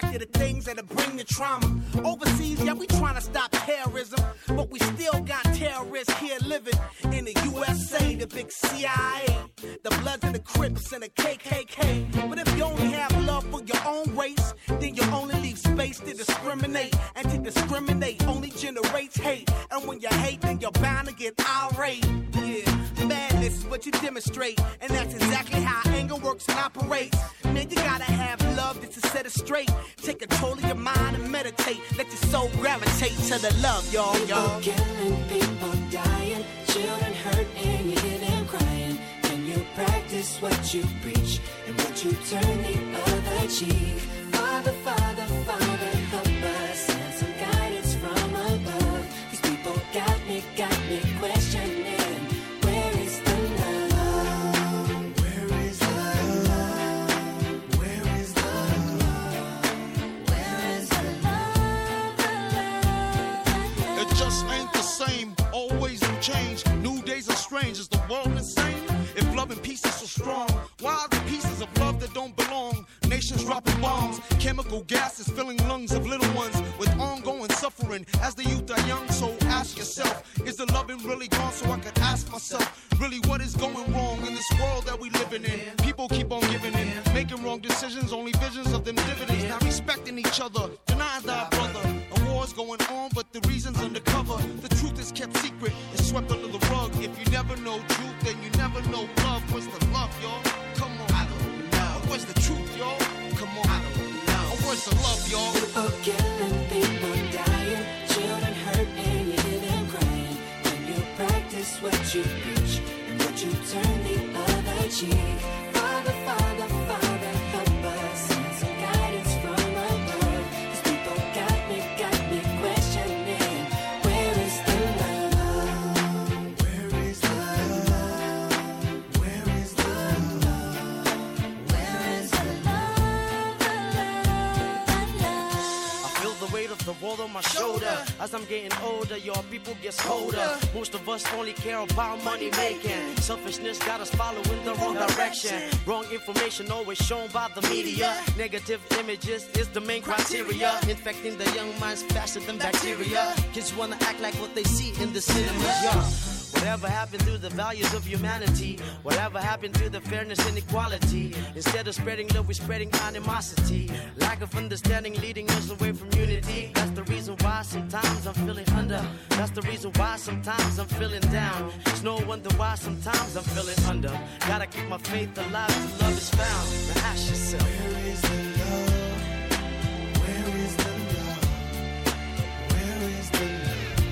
you the things that'll bring the trauma. Overseas, yeah, we trying to stop terrorism, but we still got terrorists here living in the USA, the big CIA, the Bloods and the Crips and the KKK. But if you only have love for your own race, then you only leave space to discriminate, and to discriminate only generates hate. And when you hate, then you're bound to get irate. Yeah, madness is what you demonstrate, and that's exactly how anger works and operates. Man, you gotta have love just to set it straight. Take control of your mind and meditate. Let your soul gravitate to the love, y'all. People killing, people dying, children hurt and you hear them crying. Can you practice what you preach, and would you turn the other cheek? Father, Father, Father, help us, send some guidance from above. These people got me questioning. Where is the love? Where is the love? Where is the love? Where is the love? It just ain't the same. Always in change. New days are strange. Is the world insane? If love and peace is so strong, why are the pieces of love that don't belong? Nations dropping bombs, chemical gases filling lungs of little ones with ongoing suffering as the youth are young. So ask yourself, is the loving really gone? So I could ask myself, really what is going wrong in this world that we living in? People keep on giving in, making wrong decisions, only visions of them dividends. Not respecting each other, denying thy brother. A war's going on, but the reason's undercover. The truth is kept secret, it's swept under the rug. If you never know truth, then you never know love. Where's the love, y'all? Come on, I don't know. Where's the truth, y'all? Come on, I don't know. Where's the love, y'all? People killing, people dying, children hurt and you hear them crying. When you practice what you preach, and would you turn the other cheek? Father, Father, Father, help us, send some guidance from above. These people got me questioning. Where is the love? Where is the love? Where is the love? Where is the love? I feel the weight of the world on my shoulder. As I'm getting older, your people get colder. Most of us only care about money making. Selfishness got us following the wrong direction. Wrong information always shown by the media. Negative images is the main criteria. Infecting the young minds faster than bacteria. Kids wanna act like what they see in the cinemas, yeah. Whatever happened to the values of humanity? Whatever happened to the fairness and equality? Instead of spreading love, we're spreading animosity. Lack of understanding leading us away from unity. That's the reason why sometimes I'm feeling under. That's the reason why sometimes I'm feeling down. It's no wonder why sometimes I'm feeling under. Gotta keep my faith alive till love is found. Now ask yourself, where is the love? Where is the love? Where is the love?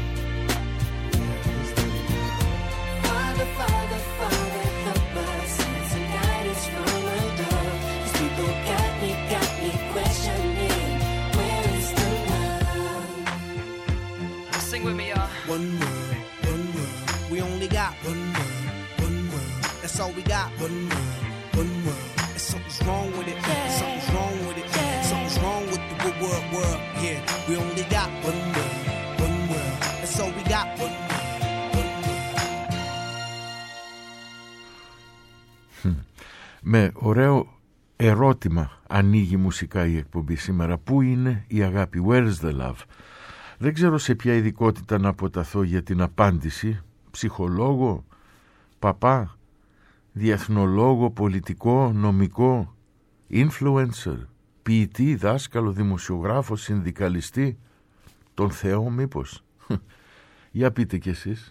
Father, Father, Father, help us, send some guidance from above. These people got me questioning. Where is the love? sing with me, y'all. One world, we only got one world, that's all we got. One world, and something's wrong with it, something's wrong with it, something's wrong with the world, yeah. We only got one world, that's all we got. One world. Με ωραίο ερώτημα ανοίγει μουσικά η εκπομπή σήμερα. Πού είναι η αγάπη? Where's the love? Δεν ξέρω σε ποια ειδικότητα να αποταθώ για την απάντηση. Ψυχολόγο, παπά, διεθνολόγο, πολιτικό, νομικό, influencer, ποιητή, δάσκαλο, δημοσιογράφο, συνδικαλιστή, τον Θεό μήπως? Για πείτε κι εσείς.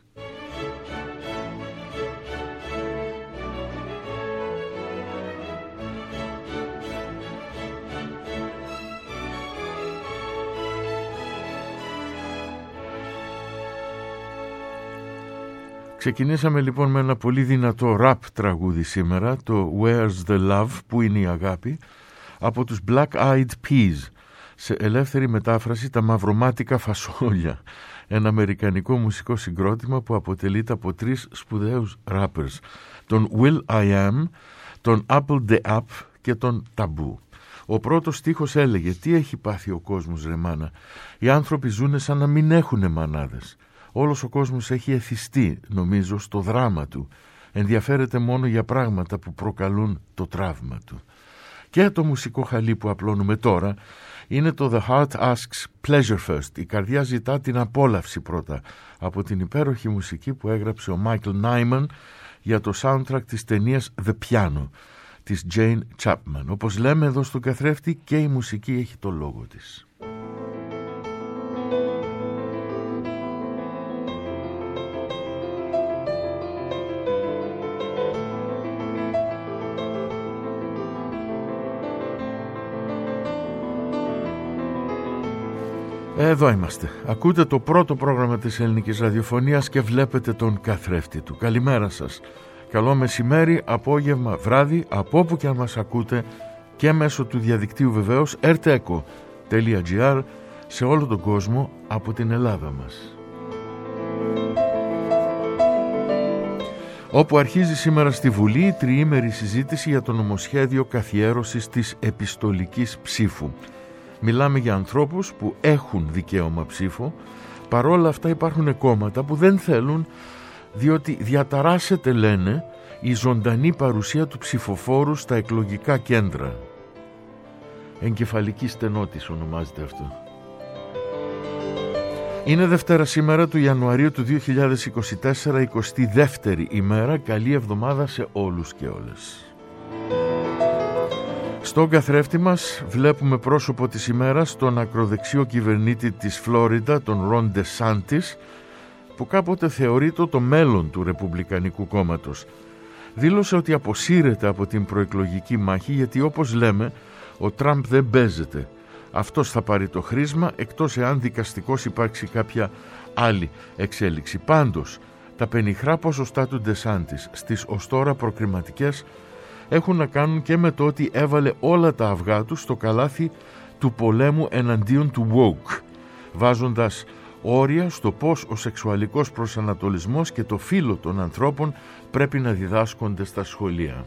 Ξεκινήσαμε λοιπόν με ένα πολύ δυνατό rap τραγούδι σήμερα, το Where's the Love, που είναι η αγάπη, από τους Black Eyed Peas, σε ελεύθερη μετάφραση τα μαυρομάτικα φασόλια, ένα αμερικανικό μουσικό συγκρότημα που αποτελείται από τρεις σπουδαίους rappers, τον Will I Am, τον Apple the App και τον Taboo. Ο πρώτος στίχος έλεγε: τι έχει πάθει ο κόσμος ρε μάνα, οι άνθρωποι ζουνε σαν να μην έχουνε μανάδες. Όλος ο κόσμος έχει εθιστεί, νομίζω, στο δράμα του. Ενδιαφέρεται μόνο για πράγματα που προκαλούν το τραύμα του. και το μουσικό χαλί που απλώνουμε τώρα είναι το The Heart Asks Pleasure First. Η καρδιά ζητά την απόλαυση πρώτα, από την υπέροχη μουσική που έγραψε ο Michael Nyman για το soundtrack της ταινίας The Piano της Jane Chapman. Όπως λέμε εδώ στον καθρέφτη, και η μουσική έχει το λόγο της. Εδώ είμαστε. Ακούτε το πρώτο πρόγραμμα της ελληνικής ραδιοφωνίας και βλέπετε τον καθρέφτη του. Καλημέρα σας. Καλό μεσημέρι, απόγευμα, βράδυ, από όπου και αν μας ακούτε, και μέσω του διαδικτύου βεβαίως, rteco.gr, σε όλο τον κόσμο από την Ελλάδα μας. Όπου αρχίζει σήμερα στη Βουλή η τριήμερη συζήτηση για το νομοσχέδιο καθιέρωσης της επιστολικής ψήφου. Μιλάμε για ανθρώπους που έχουν δικαίωμα ψήφου, παρόλα αυτά υπάρχουν κόμματα που δεν θέλουν, διότι διαταράσσεται, λένε, η ζωντανή παρουσία του ψηφοφόρου στα εκλογικά κέντρα. Εγκεφαλική στενότης ονομάζεται αυτό. Είναι Δευτέρα σήμερα του Ιανουαρίου του 2024, 22η ημέρα. Καλή εβδομάδα σε όλους και όλες. Στον καθρέφτη μας βλέπουμε πρόσωπο της ημέρας τον ακροδεξιό κυβερνήτη της Φλόριντα, τον Ρον Ντεσάντις, που κάποτε θεωρείται το μέλλον του Ρεπουμπλικανικού κόμματος. Δήλωσε ότι αποσύρεται από την προεκλογική μάχη γιατί, όπως λέμε, ο Τραμπ δεν παίζεται. Αυτός θα πάρει το χρήσμα, εκτός εάν δικαστικώς υπάρξει κάποια άλλη εξέλιξη. Πάντως, τα πενιχρά ποσοστά του Ντεσάντις στις ως τώρα προκριματικές έχουν να κάνουν και με το ότι έβαλε όλα τα αυγά του στο καλάθι του πολέμου εναντίον του woke, βάζοντας όρια στο πώς ο σεξουαλικός προσανατολισμός και το φύλο των ανθρώπων πρέπει να διδάσκονται στα σχολεία.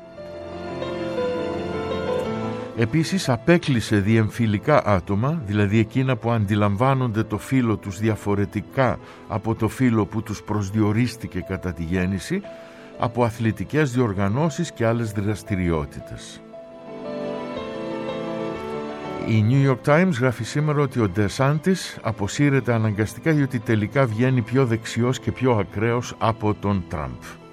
Επίσης απέκλεισε διεμφυλικά άτομα, δηλαδή εκείνα που αντιλαμβάνονται το φύλο τους διαφορετικά από το φύλο που τους προσδιορίστηκε κατά τη γέννηση, από αθλητικές διοργανώσεις και άλλες δραστηριότητες. Η New York Times γράφει σήμερα ότι ο Ντεσάντις αποσύρεται αναγκαστικά διότι τελικά βγαίνει πιο δεξιός και πιο ακραίος από τον Τραμπ.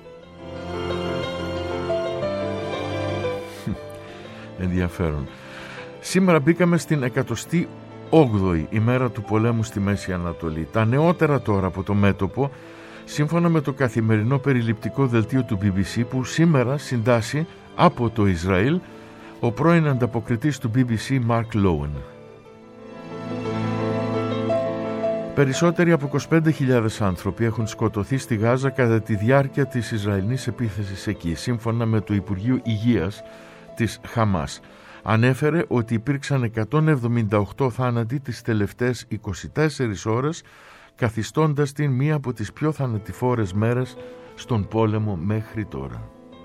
Ενδιαφέρον. Σήμερα μπήκαμε στην 108η ημέρα του πολέμου στη Μέση Ανατολή. Τα νεότερα τώρα από το μέτωπο, σύμφωνα με το καθημερινό περιληπτικό δελτίο του BBC που σήμερα συντάσσει από το Ισραήλ ο πρώην ανταποκριτής του BBC Mark Lowen. Περισσότεροι από 25.000 άνθρωποι έχουν σκοτωθεί στη Γάζα κατά τη διάρκεια της Ισραηλινής επίθεσης εκεί, σύμφωνα με το Υπουργείο Υγείας της Χαμάς. Ανέφερε ότι υπήρξαν 178 θάνατοι τις τελευταίες 24 ώρες, καθιστώντας την μία από τις πιο θανατηφόρες μέρες στον πόλεμο μέχρι τώρα.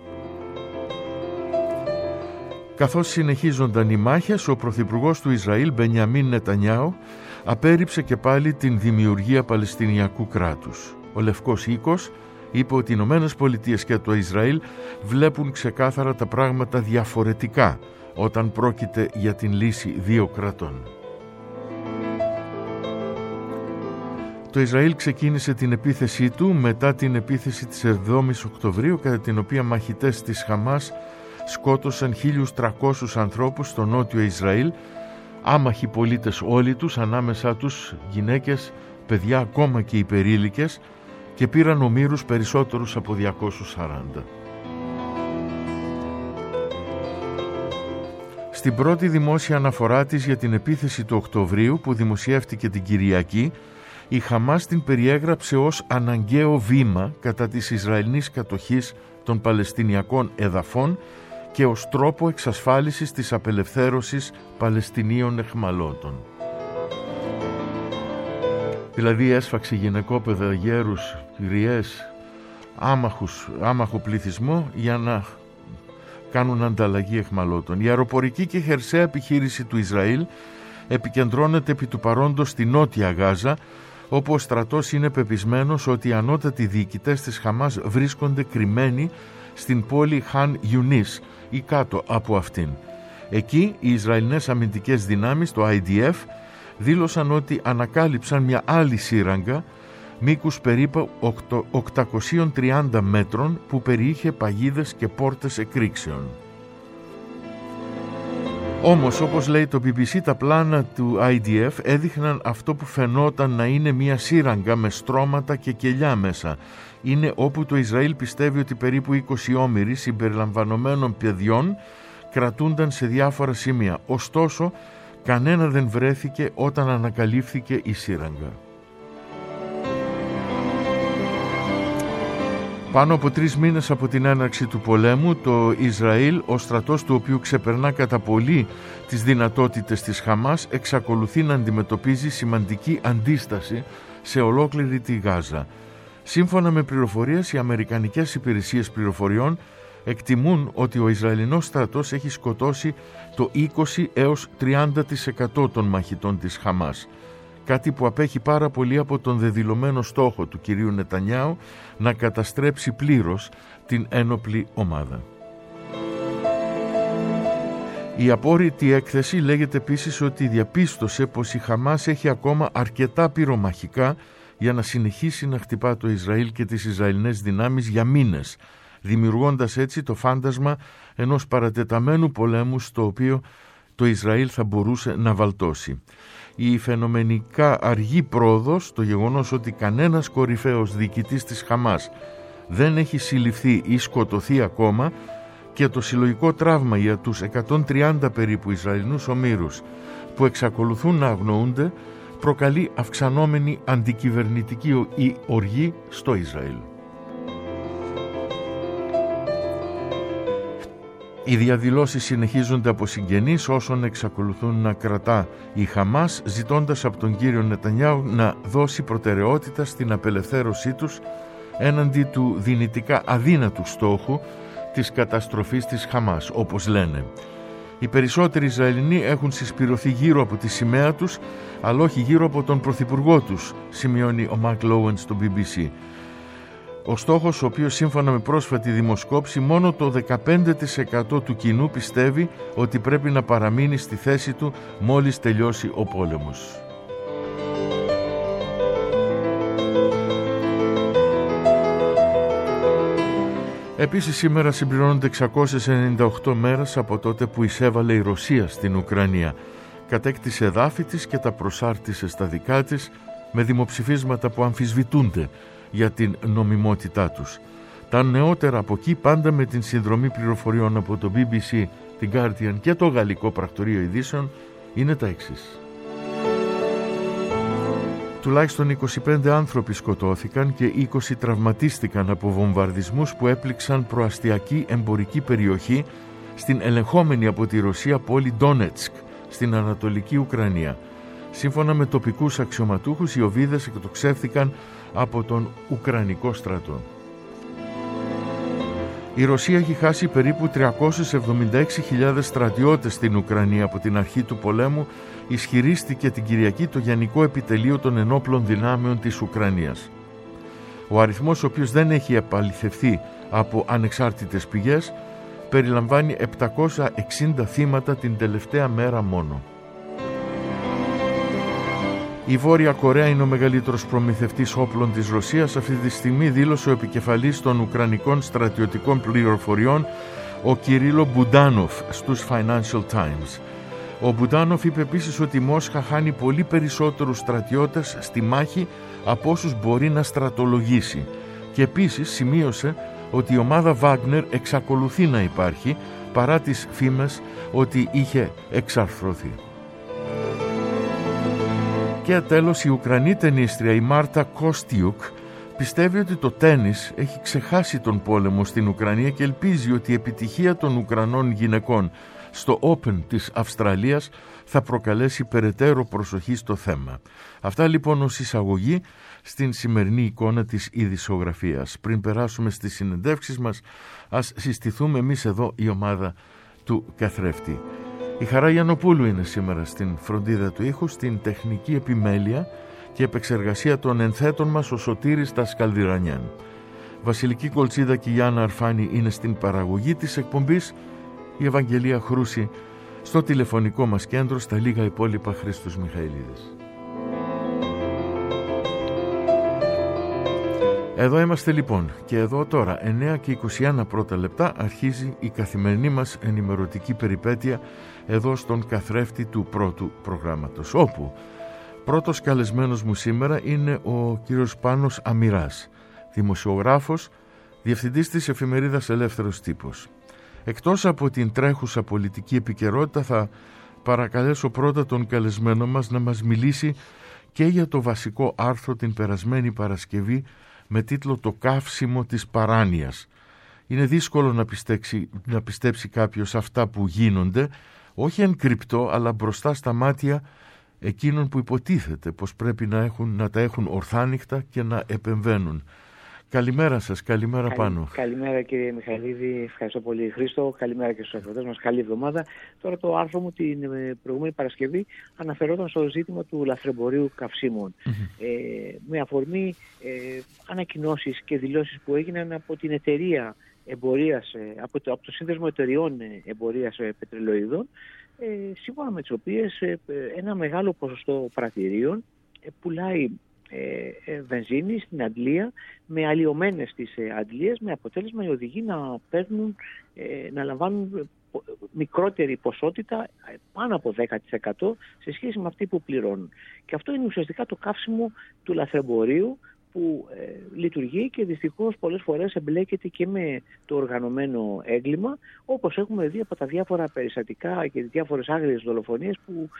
Καθώς συνεχίζονταν οι μάχες, ο πρωθυπουργός του Ισραήλ, Μπενιαμίν Νετανιάου, απέρριψε και πάλι την δημιουργία Παλαιστινιακού κράτους. Ο Λευκός Οίκος είπε ότι οι Ηνωμένες Πολιτείες και το Ισραήλ βλέπουν ξεκάθαρα τα πράγματα διαφορετικά όταν πρόκειται για την λύση δύο κρατών. Το Ισραήλ ξεκίνησε την επίθεσή του μετά την επίθεση της 7ης Οκτωβρίου, κατά την οποία μαχητές της Χαμάς σκότωσαν 1.300 ανθρώπους στο νότιο Ισραήλ, άμαχοι πολίτες όλοι τους, ανάμεσά τους γυναίκες, παιδιά, ακόμα και υπερήλικες, και πήραν ομήρους περισσότερους από 240. Στην πρώτη δημόσια αναφορά της για την επίθεση του Οκτωβρίου, που δημοσιεύτηκε την Κυριακή, η Χαμάς την περιέγραψε ως αναγκαίο βήμα κατά της Ισραηλινής κατοχής των Παλαιστινιακών εδαφών και ως τρόπο εξασφάλισης της απελευθέρωσης Παλαιστινίων εχμαλώτων. Δηλαδή έσφαξε γυναικόπαιδα, γέρους, γριές, άμαχο πληθυσμό για να κάνουν ανταλλαγή εχμαλώτων. Η αεροπορική και χερσαία επιχείρηση του Ισραήλ επικεντρώνεται επί του παρόντος στη νότια Γάζα, όπου ο στρατός είναι πεπισμένος ότι οι ανώτατοι διοικητές της Χαμάς βρίσκονται κρυμμένοι στην πόλη Χαν Ιουνίς ή κάτω από αυτήν. Εκεί οι Ισραηλινές αμυντικές δυνάμεις, το IDF, δήλωσαν ότι ανακάλυψαν μια άλλη σύραγγα μήκους περίπου 830 μέτρων που περιείχε παγίδες και πόρτες εκρήξεων. Όμως, όπως λέει το BBC, τα πλάνα του IDF έδειχναν αυτό που φαινόταν να είναι μια σύραγγα με στρώματα και κελιά μέσα. Είναι όπου το Ισραήλ πιστεύει ότι περίπου 20 όμηροι συμπεριλαμβανομένων παιδιών κρατούνταν σε διάφορα σημεία. Ωστόσο, κανένα δεν βρέθηκε όταν ανακαλύφθηκε η σύραγγα. Πάνω από 3 μήνες από την έναρξη του πολέμου, το Ισραήλ, ο στρατός του οποίου ξεπερνά κατά πολύ τις δυνατότητες της Χαμάς, εξακολουθεί να αντιμετωπίζει σημαντική αντίσταση σε ολόκληρη τη Γάζα. Σύμφωνα με πληροφορίες, οι αμερικανικές υπηρεσίες πληροφοριών εκτιμούν ότι ο Ισραηλινός στρατός έχει σκοτώσει το 20 έως 30% των μαχητών της Χαμάς. Κάτι που απέχει πάρα πολύ από τον δεδηλωμένο στόχο του κυρίου Νετανιάου να καταστρέψει πλήρως την ένοπλη ομάδα. Η απόρριτη έκθεση λέγεται επίσης ότι διαπίστωσε πως η Χαμάς έχει ακόμα αρκετά πυρομαχικά για να συνεχίσει να χτυπά το Ισραήλ και τις Ισραηλινές δυνάμεις για μήνες, δημιουργώντας έτσι το φάντασμα ενός παρατεταμένου πολέμου στο οποίο το Ισραήλ θα μπορούσε να βαλτώσει. Η φαινομενικά αργή πρόοδος, το γεγονός ότι κανένας κορυφαίος διοικητής της Χαμάς δεν έχει συλληφθεί ή σκοτωθεί ακόμα και το συλλογικό τραύμα για τους 130 περίπου Ισραηλινούς ομήρους που εξακολουθούν να αγνοούνται προκαλεί αυξανόμενη αντικυβερνητική οργή στο Ισραήλ. Οι διαδηλώσεις συνεχίζονται από συγγενείς όσων εξακολουθούν να κρατά η Χαμάς, ζητώντας από τον κύριο Νετανιάου να δώσει προτεραιότητα στην απελευθέρωσή τους έναντι του δυνητικά αδύνατου στόχου της καταστροφής της Χαμάς, όπως λένε. Οι περισσότεροι Ισραηλινοί έχουν συσπηρωθεί γύρω από τη σημαία τους, αλλά όχι γύρω από τον πρωθυπουργό τους, σημειώνει ο Mark Lowen στο BBC. Ο στόχος, ο οποίος σύμφωνα με πρόσφατη δημοσκόπηση μόνο το 15% του κοινού πιστεύει ότι πρέπει να παραμείνει στη θέση του μόλις τελειώσει ο πόλεμος. Επίσης σήμερα συμπληρώνονται 698 μέρες από τότε που εισέβαλε η Ρωσία στην Ουκρανία. Κατέκτησε εδάφη της και τα προσάρτησε στα δικά της με δημοψηφίσματα που αμφισβητούνται για την νομιμότητά τους. Τα νεότερα από εκεί, πάντα με την συνδρομή πληροφοριών από το BBC, την Guardian και το Γαλλικό Πρακτορείο Ειδήσεων, είναι τα εξής. Τουλάχιστον 25 άνθρωποι σκοτώθηκαν και 20 τραυματίστηκαν από βομβαρδισμούς που έπληξαν προαστιακή εμπορική περιοχή στην ελεγχόμενη από τη Ρωσία πόλη Ντόνετσκ, στην Ανατολική Ουκρανία. Σύμφωνα με τοπικούς αξιωματούχους, οι οβίδες εκτοξεύθηκαν από τον Ουκρανικό στρατό. Η Ρωσία έχει χάσει περίπου 376.000 στρατιώτες στην Ουκρανία από την αρχή του πολέμου, ισχυρίστηκε την Κυριακή το Γενικό Επιτελείο των Ενόπλων Δυνάμεων της Ουκρανίας. Ο αριθμός, ο οποίος δεν έχει επαληθευθεί από ανεξάρτητες πηγές, περιλαμβάνει 760 θύματα την τελευταία μέρα μόνο. Η Βόρεια Κορέα είναι ο μεγαλύτερος προμηθευτής όπλων της Ρωσίας. Αυτή τη στιγμή δήλωσε ο επικεφαλής των Ουκρανικών στρατιωτικών πληροφοριών, ο Κυρίλο Μπουντάνοφ, στους Financial Times. Ο Μπουντάνοφ είπε επίσης ότι η Μόσχα χάνει πολύ περισσότερους στρατιώτες στη μάχη από όσους μπορεί να στρατολογήσει. Και επίσης σημείωσε ότι η ομάδα Βάγνερ εξακολουθεί να υπάρχει παρά τις φήμες ότι είχε εξαρθρωθεί. Και τέλος, η Ουκρανή τενίστρια η Μάρτα Κόστιουκ πιστεύει ότι το τένις έχει ξεχάσει τον πόλεμο στην Ουκρανία και ελπίζει ότι η επιτυχία των Ουκρανών γυναικών στο Open της Αυστραλίας θα προκαλέσει περαιτέρω προσοχή στο θέμα. Αυτά λοιπόν ως εισαγωγή στην σημερινή εικόνα της ειδησιογραφίας. Πριν περάσουμε στις συνεντεύξεις μας, ας συστηθούμε εμείς εδώ η ομάδα του καθρέφτη. Η Χαρά Γιαννοπούλου είναι σήμερα στην φροντίδα του ήχου, στην τεχνική επιμέλεια και επεξεργασία των ενθέτων μας ο Σωτήρης Τασκαλδιρανιάν. Βασιλική Κολτσίδα και η Γιάννα Αρφάνη είναι στην παραγωγή της εκπομπής. Η Ευαγγελία Χρούση Στο τηλεφωνικό μας κέντρο, στα λίγα υπόλοιπα, Χρήστος Μιχαηλίδης. Εδώ είμαστε λοιπόν και εδώ τώρα 9 και 21 πρώτα λεπτά αρχίζει η καθημερινή μας ενημερωτική περιπέτεια εδώ στον καθρέφτη του πρώτου προγράμματος, όπου πρώτος καλεσμένος μου σήμερα είναι ο κύριος Πάνος Αμυράς, δημοσιογράφος, διευθυντής της εφημερίδας Ελεύθερος Τύπος. Εκτός από την τρέχουσα πολιτική επικαιρότητα, θα παρακαλέσω πρώτα τον καλεσμένο μας να μας μιλήσει και για το βασικό άρθρο την περασμένη Παρασκευή με τίτλο «Το καύσιμο της παράνοιας». Είναι δύσκολο να πιστέψει κάποιος αυτά που γίνονται, όχι εν κρυπτό, αλλά μπροστά στα μάτια εκείνων που υποτίθεται πως πρέπει να τα έχουν ορθάνυχτα και να επεμβαίνουν. Καλημέρα σας, καλημέρα Πάνο. Καλημέρα κύριε Μιχαηλίδη, ευχαριστώ πολύ Χρήστο, καλημέρα και στους ακροατές μας, καλή εβδομάδα. Τώρα το άρθρο μου την προηγούμενη Παρασκευή αναφερόταν στο ζήτημα του λαθρεμπορίου καυσίμων. Με αφορμή ανακοινώσεις και δηλώσεις που έγιναν από την εταιρεία εμπορίας, από το Σύνδεσμο Εταιριών Εμπορίας Πετρελοειδών, σύμφωνα με τις οποίες ένα μεγάλο ποσοστό πρατηρίων πουλάει βενζίνη στην αντλία με αλλοιωμένες τις αντλίες, με αποτέλεσμα οι οδηγοί να λαμβάνουν μικρότερη ποσότητα, πάνω από 10% σε σχέση με αυτή που πληρώνουν. Και αυτό είναι ουσιαστικά το καύσιμο του λαθρεμπορίου που λειτουργεί και δυστυχώς πολλές φορές εμπλέκεται και με το οργανωμένο έγκλημα, όπως έχουμε δει από τα διάφορα περιστατικά και διάφορες άγριες δολοφονίες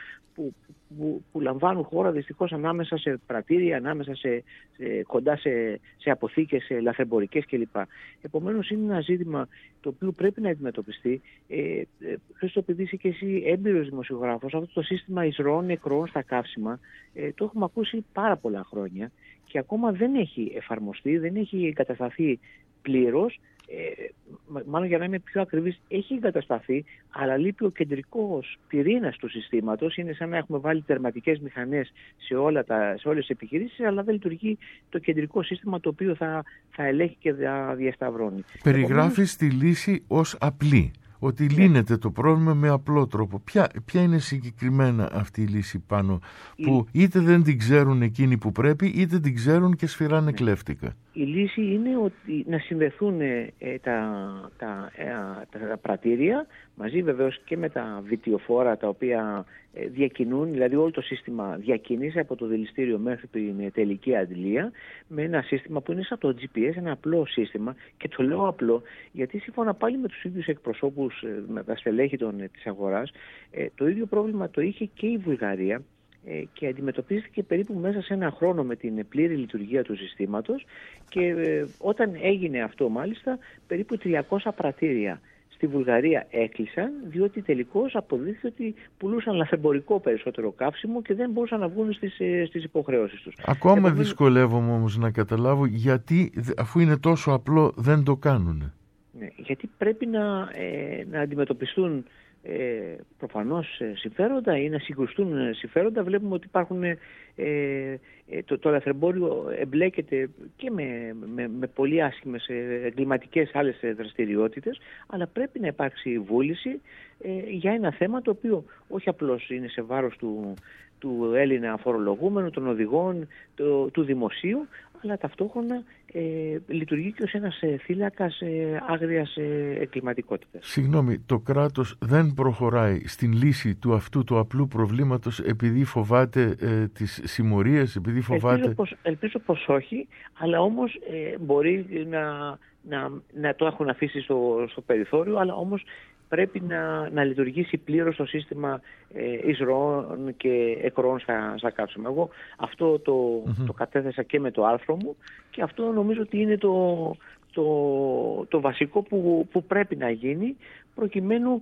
που λαμβάνουν χώρα δυστυχώς ανάμεσα σε πρατήρια, ανάμεσα κοντά σε αποθήκες λαθρεμπορικές κλπ. Επομένως είναι ένα ζήτημα το οποίο πρέπει να αντιμετωπιστεί. Χρήστο, επειδή είσαι και εσύ έμπειρος δημοσιογράφος, αυτό το σύστημα εισρωών νεκρών στα καύσιμα το έχουμε ακούσει πάρα πολλά χρόνια και ακόμα δεν έχει εφαρμοστεί, δεν έχει εγκατασταθεί πλήρως. Μάλλον για να είμαι πιο ακριβής, έχει εγκατασταθεί, αλλά λείπει ο κεντρικός πυρήνας του συστήματος. Είναι σαν να έχουμε βάλει τερματικές μηχανές σε όλες τις επιχειρήσεις, αλλά δεν λειτουργεί το κεντρικό σύστημα το οποίο θα ελέγχει και θα διασταυρώνει. Περιγράφεις τη λύση ως απλή, ότι λύνεται το πρόβλημα με απλό τρόπο. Ποια είναι συγκεκριμένα αυτή η λύση Πάνο, που είτε δεν την ξέρουν εκείνοι που πρέπει, είτε την ξέρουν και σφυράνε κλέφτικα? Η λύση είναι ότι να συνδεθούν τα πρατήρια μαζί βεβαίως και με τα βιτιοφόρα τα οποία διακινούν, δηλαδή όλο το σύστημα διακίνηση από το δηληστήριο μέχρι την τελική αντλία, με ένα σύστημα που είναι σαν το GPS, ένα απλό σύστημα. Και το λέω απλό γιατί σύμφωνα πάλι με τους ίδιους εκπροσώπους, με τα στελέχη της αγοράς, το ίδιο πρόβλημα το είχε και η Βουλγαρία και αντιμετωπίστηκε περίπου μέσα σε ένα χρόνο με την πλήρη λειτουργία του συστήματος και όταν έγινε αυτό μάλιστα περίπου 300 πρατήρια στη Βουλγαρία έκλεισαν, διότι τελικώς αποδείχθηκε ότι πουλούσαν λαθρεμπορικό περισσότερο καύσιμο και δεν μπορούσαν να βγουν στις υποχρεώσεις τους. Ακόμα δυσκολεύομαι όμως να καταλάβω γιατί, αφού είναι τόσο απλό, δεν το κάνουν. Ναι, γιατί πρέπει να αντιμετωπιστούν προφανώς συμφέροντα ή να συγκρουστούν συμφέροντα. Βλέπουμε ότι υπάρχουν το λαθρεμπόριο εμπλέκεται και με πολύ άσχημες εγκληματικές άλλες δραστηριότητες, αλλά πρέπει να υπάρξει βούληση για ένα θέμα το οποίο όχι απλώς είναι σε βάρος του Έλληνα φορολογούμενου, των οδηγών, του δημοσίου, αλλά ταυτόχρονα λειτουργεί και ως ένας θύλακας άγριας εγκληματικότητας. Συγγνώμη, το κράτος δεν προχωράει στην λύση του αυτού του απλού προβλήματος επειδή φοβάται τις συμμορίες, επειδή φοβάται... Ελπίζω πως όχι, αλλά όμως μπορεί να το έχουν αφήσει στο περιθώριο, αλλά όμως πρέπει να λειτουργήσει πλήρως το σύστημα εισρωών και εκροών στα καύσιμα. Εγώ αυτό το κατέθεσα και με το άρθρο μου και αυτό νομίζω ότι είναι το βασικό που πρέπει να γίνει προκειμένου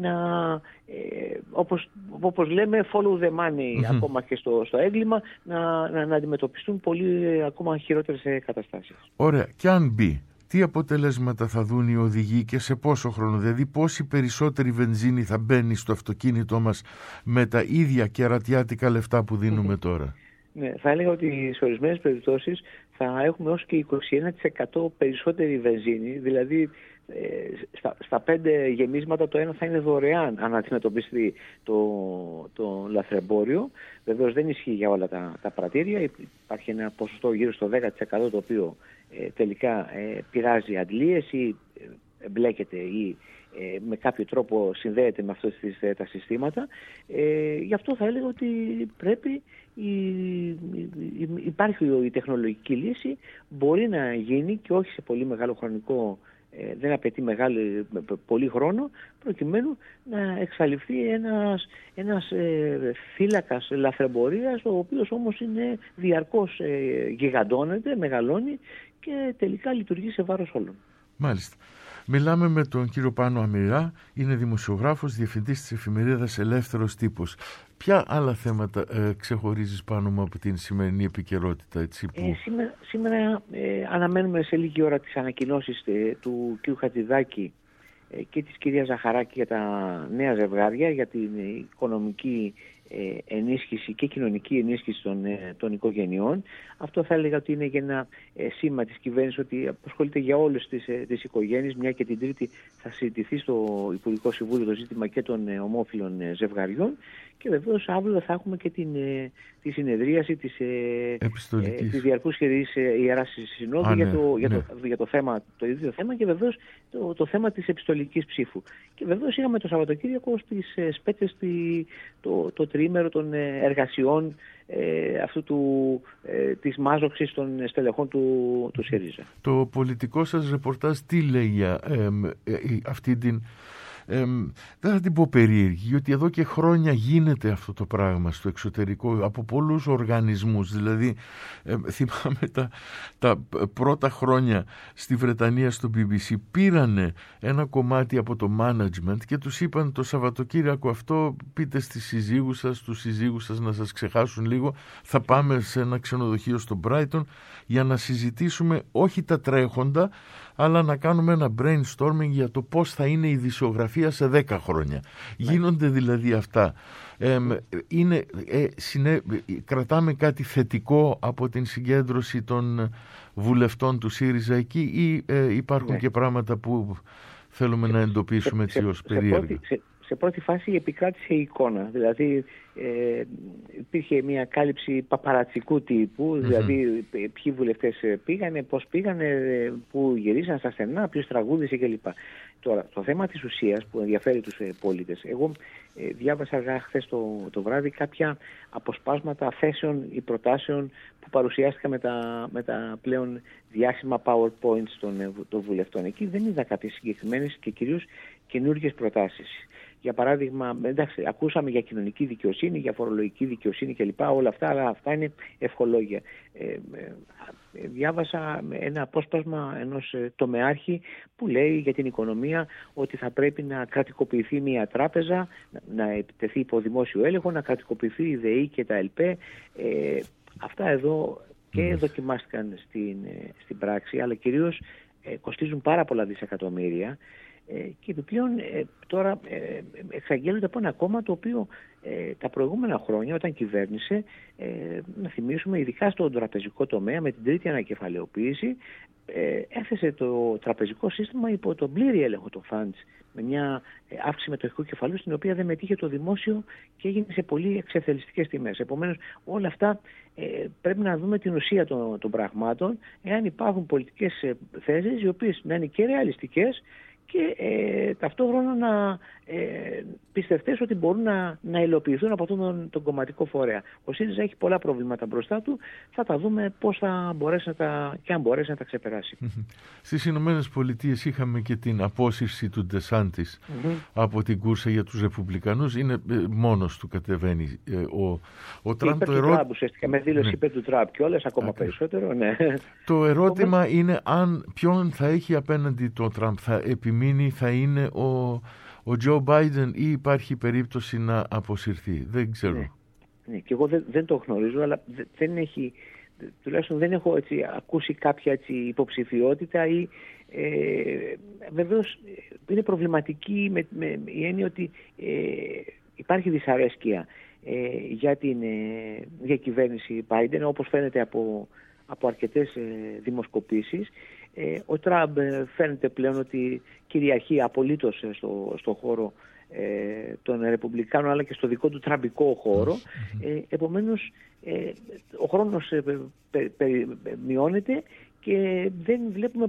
όπως λέμε follow the money ακόμα και στο έγκλημα να αντιμετωπιστούν πολύ ακόμα χειρότερες καταστάσεις. Ωραία, και αν μπει, τι αποτελέσματα θα δουν οι οδηγοί και σε πόσο χρόνο? Δηλαδή πόση περισσότερη βενζίνη θα μπαίνει στο αυτοκίνητό μας με τα ίδια κερατιάτικα λεφτά που δίνουμε τώρα? Ναι, θα έλεγα ότι σε ορισμένες περιπτώσεις θα έχουμε ως και 21% περισσότερη βενζίνη, δηλαδή στα 5 γεμίσματα το ένα θα είναι δωρεάν αν αντιμετωπιστεί το λαθρεμπόριο. Βεβαίως δεν ισχύει για όλα τα πρατήρια, υπάρχει ένα ποσοστό γύρω στο 10% το οποίο τελικά πειράζει αντλίες ή εμπλέκεται ή με κάποιο τρόπο συνδέεται με αυτά τα συστήματα. Γι' αυτό θα έλεγα ότι πρέπει υπάρχει η τεχνολογική λύση, μπορεί να γίνει και όχι σε πολύ μεγάλο χρονικό, δεν απαιτεί πολύ χρόνο, προκειμένου να εξαλειφθεί ένας θύλακας λαθρεμπορίας, ο οποίος όμως είναι διαρκώς γιγαντώνεται, μεγαλώνει και τελικά λειτουργεί σε βάρος όλων. Μάλιστα. Μιλάμε με τον κύριο Πάνο Αμυρά, είναι δημοσιογράφος, διευθυντής της εφημερίδας Ελεύθερος Τύπος. Ποια άλλα θέματα ξεχωρίζεις πάνω μου από την σημερινή επικαιρότητα? Έτσι, που... Σήμερα αναμένουμε σε λίγη ώρα τις ανακοινώσεις του κ. Χατζηδάκη και της κυρίας Ζαχαράκη για τα νέα ζευγάρια, για την οικονομική ενίσχυση και κοινωνική ενίσχυση των οικογενειών. Αυτό θα έλεγα ότι είναι για ένα σήμα της κυβέρνησης ότι απασχολείται για όλες τις οικογένειες, μια και την Τρίτη θα συζητηθεί στο Υπουργικό Συμβούλιο το ζήτημα και των ομόφυλων ζευγαριών, και βεβαίως αύριο θα έχουμε και τη συνεδρίαση της Διαρκούς Ιεράς Συνόδου για το θέμα, το ίδιο θέμα, και βεβαίως το θέμα της επιστολικής ψήφου. Και βεβαίως είχαμε το Σαββατοκύριακο στις Σπέτες το τριήμερο των εργασιών της μάζοξης των στελεχών του ΣΥΡΙΖΑ. Το πολιτικό σας ρεπορτάζ τι λέει για αυτή την... δεν θα την πω περίεργη, γιατί εδώ και χρόνια γίνεται αυτό το πράγμα στο εξωτερικό από πολλούς οργανισμούς. Δηλαδή θυμάμαι τα πρώτα χρόνια στη Βρετανία στο BBC πήρανε ένα κομμάτι από το management και τους είπαν το Σαββατοκύριακο αυτό πείτε στις συζύγους σας, τους συζύγους σας να σας ξεχάσουν λίγο, θα πάμε σε ένα ξενοδοχείο στο Brighton για να συζητήσουμε όχι τα τρέχοντα, αλλά να κάνουμε ένα brainstorming για το πώς θα είναι η δισογραφία σε 10 χρόνια. Γίνονται δηλαδή αυτά. Κρατάμε κάτι θετικό από την συγκέντρωση των βουλευτών του ΣΥΡΙΖΑ εκεί, ή υπάρχουν και πράγματα που θέλουμε να εντοπίσουμε έτσι ως περίεργα? Σε πρώτη φάση επικράτησε η εικόνα, δηλαδή υπήρχε μια κάλυψη παπαρατσικού τύπου, δηλαδή ποιοι βουλευτές πήγανε, πώς πήγανε, που γυρίσαν στα στενά, ποιος τραγούδισε κλπ. Τώρα, το θέμα της ουσίας που ενδιαφέρει τους πολίτες, εγώ διάβασα αργά χθες το βράδυ κάποια αποσπάσματα θέσεων ή προτάσεων που παρουσιάστηκαν με τα πλέον διάσημα PowerPoints των βουλευτών. Εκεί δεν είδα κάποιες συγκεκριμένες και κυρίως καινούργιες προτάσεις. Για παράδειγμα, εντάξει, ακούσαμε για κοινωνική δικαιοσύνη, για φορολογική δικαιοσύνη κλπ. Όλα αυτά, αλλά αυτά είναι ευχολόγια. Διάβασα ένα απόσπασμα ενός τομεάρχη που λέει για την οικονομία ότι θα πρέπει να κρατικοποιηθεί μια τράπεζα, να επιτεθεί υπό δημόσιο έλεγχο, να κρατικοποιηθεί η ΔΕΗ και τα ΕΛΠΕ. Αυτά εδώ και δοκιμάστηκαν στην πράξη, αλλά κυρίως κοστίζουν πάρα πολλά δισεκατομμύρια. Και επιπλέον τώρα εξαγγέλλονται από ένα κόμμα το οποίο τα προηγούμενα χρόνια όταν κυβέρνησε, να θυμίσουμε ειδικά στον τραπεζικό τομέα με την τρίτη ανακεφαλαιοποίηση, έθεσε το τραπεζικό σύστημα υπό τον πλήρη έλεγχο των funds, με μια αύξηση μετοχικού κεφαλαίου στην οποία δεν μετήχε το δημόσιο και έγινε σε πολύ εξευθελιστικές τιμές. Επομένως όλα αυτά πρέπει να δούμε την ουσία των πραγμάτων, εάν υπάρχουν πολιτικές θέσεις οι οποίες να είναι και ρεαλιστικές και ταυτόχρονα να πιστευτές ότι μπορούν να υλοποιηθούν από αυτόν τον κομματικό φορέα. Ο ΣΥΡΙΖΑ έχει πολλά προβλήματα μπροστά του, θα τα δούμε πώς θα μπορέσει και αν μπορέσει να τα ξεπεράσει. Στις Ηνωμένες Πολιτείες είχαμε και την απόσυρση του Ντεσάντης από την κούρσα για τους Ρεπουμπλικανούς. Είναι μόνος του κατεβαίνει. Ο Τραμπ το Τραμπ ουσιαστικά με δήλωση υπέρ του Τραμπ και όλες ακόμα περισσότερο. Ναι. Το ερώτημα είναι ποιον θα έχει απέναντι τον Τραμπ. Θα επιμείνει, θα είναι ο Τζο Μπάιντεν ή υπάρχει περίπτωση να αποσυρθεί? Δεν ξέρω. Ναι, και εγώ δεν το γνωρίζω, αλλά τουλάχιστον δεν έχω ακούσει κάποια υποψηφιότητα ή βεβαίως είναι προβληματική με η έννοια ότι υπάρχει δυσαρέσκεια για κυβέρνηση Biden, όπως φαίνεται από αρκετές δημοσκοπήσεις. Ο Τραμπ φαίνεται πλέον ότι κυριαρχεί απολύτως στο χώρο των Ρεπουμπλικάνων, αλλά και στο δικό του τραμπικό χώρο. Επομένως ο χρόνος μειώνεται και δεν βλέπουμε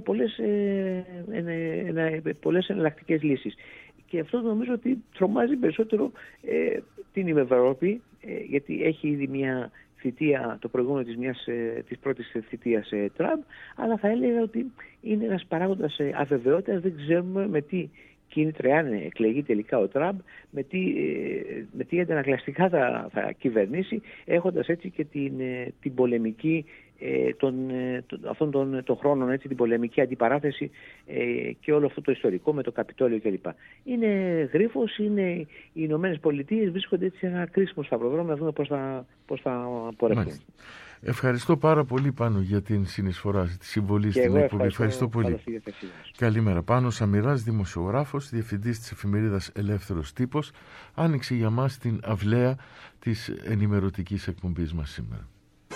πολλές εναλλακτικές λύσεις. Και αυτό νομίζω ότι τρομάζει περισσότερο την Ευρώπη, γιατί έχει ήδη μια θητεία, το προηγούμενο της πρώτης θητείας Τραμπ, αλλά θα έλεγα ότι είναι ένας παράγοντας αβεβαιότητας. Δεν ξέρουμε με τι κίνητρα, αν εκλεγεί τελικά ο Τραμπ, με τι αντανακλαστικά θα κυβερνήσει, έχοντας έτσι και την πολεμική αυτόν τον χρόνο, έτσι, την πολεμική αντιπαράθεση και όλο αυτό το ιστορικό με το Καπιτόλιο κλπ. Είναι γρίφος, είναι οι Ηνωμένες Πολιτείες, βρίσκονται έτσι σε ένα κρίσιμο σταυροδρόμιο, να δούμε πώς θα πορευτούν. Ευχαριστώ πάρα πολύ, Πάνο, για την συνεισφορά, τη συμβολή στην εκπομπή. Ευχαριστώ πολύ. Καλημέρα. Πάνος Σαμυράς, δημοσιογράφος, διευθυντής της εφημερίδας Ελεύθερος Τύπος, άνοιξε για μας την αυλαία της ενημερωτικής εκπομπής μας σήμερα.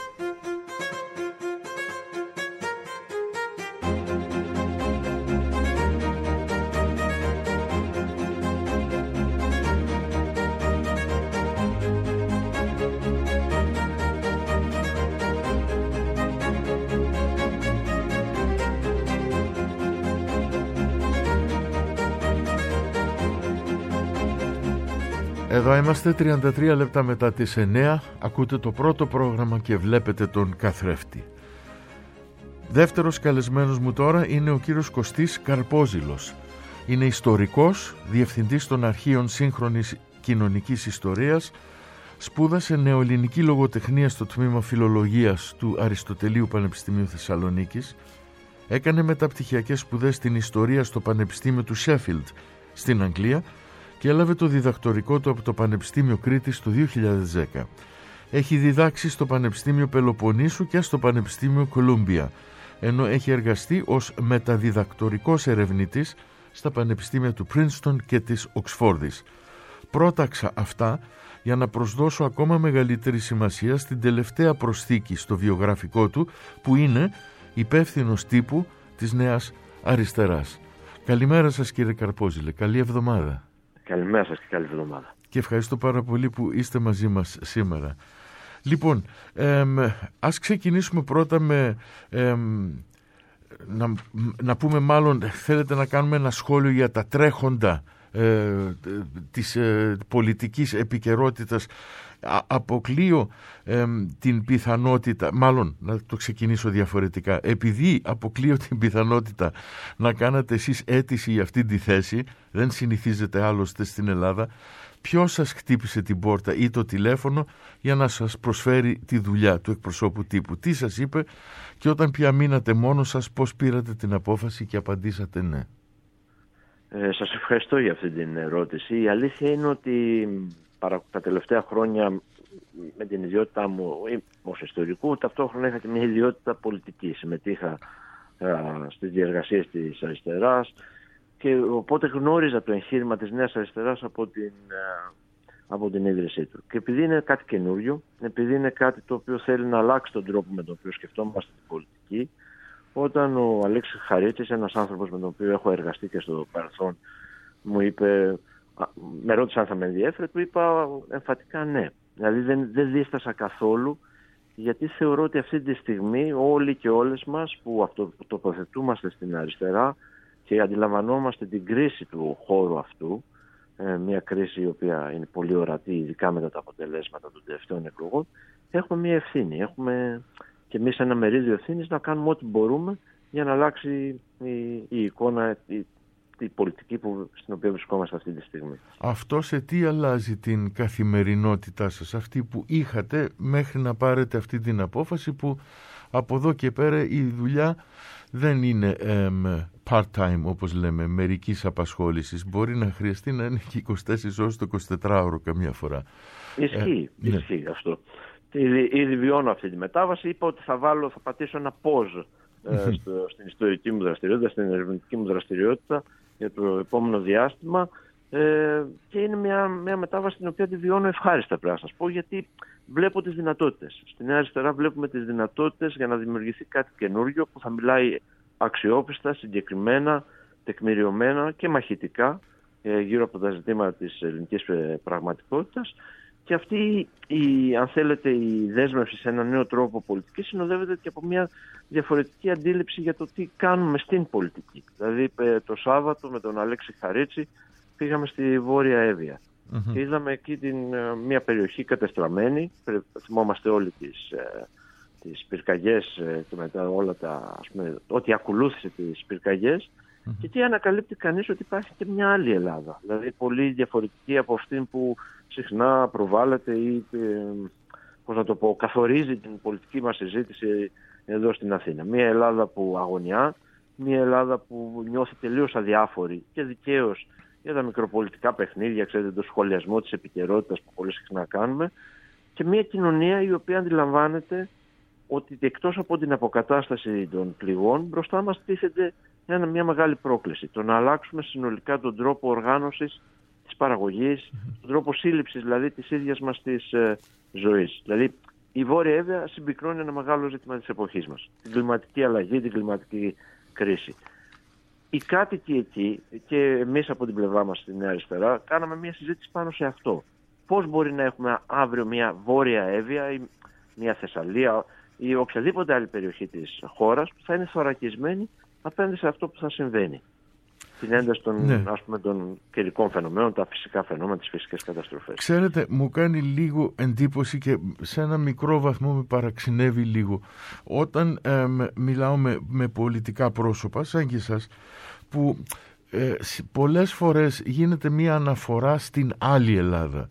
Εδώ είμαστε 33 λεπτά μετά τις 9, ακούτε το πρώτο πρόγραμμα και βλέπετε τον καθρέφτη. Δεύτερος καλεσμένος μου τώρα είναι ο κύριος Κωστής Καρπόζηλος. Είναι ιστορικός, διευθυντής των αρχείων σύγχρονης κοινωνικής ιστορίας, σπούδασε νεοελληνική λογοτεχνία στο τμήμα φιλολογίας του Αριστοτελείου Πανεπιστημίου Θεσσαλονίκης, έκανε μεταπτυχιακές σπουδές στην ιστορία στο Πανεπιστήμιο του Σέφιλντ στην Αγγλία και έλαβε το διδακτορικό του από το Πανεπιστήμιο Κρήτης το 2010. Έχει διδάξει στο Πανεπιστήμιο Πελοποννήσου και στο Πανεπιστήμιο Κολούμπια, ενώ έχει εργαστεί ως μεταδιδακτορικός ερευνητής στα πανεπιστήμια του Πρίνστον και της Οξφόρδης. Πρόταξα αυτά για να προσδώσω ακόμα μεγαλύτερη σημασία στην τελευταία προσθήκη στο βιογραφικό του, που είναι υπεύθυνος τύπου της Νέας Αριστεράς. Καλημέρα σας, κύριε Καρπόζηλε. Καλή εβδομάδα. Καλημέρα σας και καλή εβδομάδα. Και ευχαριστώ πάρα πολύ που είστε μαζί μας σήμερα. Λοιπόν, ας ξεκινήσουμε πρώτα με να πούμε, μάλλον θέλετε να κάνουμε ένα σχόλιο για τα τρέχοντα της πολιτικής επικαιρότητας. Αποκλείω την πιθανότητα, μάλλον να το ξεκινήσω διαφορετικά, επειδή αποκλείω την πιθανότητα να κάνατε εσείς αίτηση για αυτή τη θέση, δεν συνηθίζεται άλλωστε στην Ελλάδα, ποιος σας χτύπησε την πόρτα ή το τηλέφωνο για να σας προσφέρει τη δουλειά του εκπροσώπου τύπου? Τι σας είπε και όταν πια μείνατε μόνος σας, πώς πήρατε την απόφαση και απαντήσατε ναι? Σας ευχαριστώ για αυτή την ερώτηση. Η αλήθεια είναι ότι τα τελευταία χρόνια, με την ιδιότητά μου ως ιστορικού, ταυτόχρονα είχα και μια ιδιότητα πολιτική. Συμμετείχα στις διεργασίες της αριστεράς και οπότε γνώριζα το εγχείρημα της Νέας Αριστεράς από την ίδρυσή του. Και επειδή είναι κάτι καινούριο, επειδή είναι κάτι το οποίο θέλει να αλλάξει τον τρόπο με τον οποίο σκεφτόμαστε την πολιτική, όταν ο Αλέξης Χαρίτσης, ένας άνθρωπος με τον οποίο έχω εργαστεί και στο παρελθόν, μου είπε, με ρώτησε αν θα με ενδιέφερε, του είπα εμφατικά ναι. Δηλαδή δεν δίστασα καθόλου, γιατί θεωρώ ότι αυτή τη στιγμή όλοι και όλες μας που τοποθετούμαστε στην αριστερά και αντιλαμβανόμαστε την κρίση του χώρου αυτού, μια κρίση η οποία είναι πολύ ορατή, ειδικά μετά τα αποτελέσματα των τελευταίων εκλογών, έχουμε μια ευθύνη. Έχουμε και εμείς ένα μερίδιο ευθύνης να κάνουμε ό,τι μπορούμε για να αλλάξει η εικόνα, η πολιτική στην οποία βρισκόμαστε αυτή τη στιγμή. Αυτό σε τι αλλάζει την καθημερινότητά σας, αυτή που είχατε μέχρι να πάρετε αυτή την απόφαση, που από εδώ και πέρα η δουλειά δεν είναι part-time, όπως λέμε, μερικής απασχόλησης? Μπορεί να χρειαστεί να είναι και 24 ώρες το 24ωρο καμιά φορά. Ισχύει αυτό. Ήδη βιώνω αυτή τη μετάβαση. Είπα ότι θα πατήσω ένα pause στην ιστορική μου δραστηριότητα, στην ερευνητική μου δραστηριότητα για το επόμενο διάστημα, Και είναι μια μετάβαση την οποία τη βιώνω ευχάριστα, πρέπει να σας πω, γιατί βλέπω τις δυνατότητες. Στη Νέα Αριστερά βλέπουμε τις δυνατότητες για να δημιουργηθεί κάτι καινούργιο που θα μιλάει αξιόπιστα, συγκεκριμένα, τεκμηριωμένα και μαχητικά γύρω από τα ζητήματα της ελληνικής πραγματικότητας. Και αυτή, αν θέλετε, η δέσμευση σε ένα νέο τρόπο πολιτικής συνοδεύεται και από μια διαφορετική αντίληψη για το τι κάνουμε στην πολιτική. Δηλαδή, το Σάββατο με τον Αλέξη Χαρίτση πήγαμε στη Βόρεια Εύβοια και είδαμε εκεί μια περιοχή κατεστραμμένη. Θυμόμαστε όλοι τις πυρκαγιές και μετά όλα ό,τι ακολούθησε τις πυρκαγιές. Και τι ανακαλύπτει κανείς, ότι υπάρχει και μια άλλη Ελλάδα. Δηλαδή πολύ διαφορετική από αυτήν που συχνά προβάλλεται ή καθορίζει την πολιτική μας συζήτηση εδώ στην Αθήνα. Μια Ελλάδα που αγωνιά, μια Ελλάδα που νιώθει τελείως αδιάφορη και δικαίως για τα μικροπολιτικά παιχνίδια, ξέρετε, το σχολιασμό της επικαιρότητας που πολύ συχνά κάνουμε, και μια κοινωνία η οποία αντιλαμβάνεται ότι εκτός από την αποκατάσταση των πληγών, μπροστά μας τίθεται μια μεγάλη πρόκληση. Το να αλλάξουμε συνολικά τον τρόπο οργάνωσης της παραγωγής, τον τρόπο σύλληψης δηλαδή της ίδιας μας της ζωής. Δηλαδή η Βόρεια Εύβοια συμπυκνώνει ένα μεγάλο ζήτημα της εποχής μας. Την κλιματική αλλαγή, την κλιματική κρίση. Οι κάτοικοι εκεί και εμείς από την πλευρά μας στη Νέα Αριστερά κάναμε μια συζήτηση πάνω σε αυτό. Πώς μπορεί να έχουμε αύριο μια Βόρεια Εύβοια ή μια Θεσσαλία ή οποιαδήποτε άλλη περιοχή της χώρας που θα είναι θωρακισμένη απέναντι σε αυτό που θα συμβαίνει. Την ένταση των καιρικών φαινομένων, τα φυσικά φαινόμενα, τις φυσικές καταστροφές. Ξέρετε, μου κάνει λίγο εντύπωση και σε ένα μικρό βαθμό με παραξενεύει λίγο όταν μιλάω με πολιτικά πρόσωπα σαν και εσάς, που πολλές φορές γίνεται μία αναφορά στην άλλη Ελλάδα.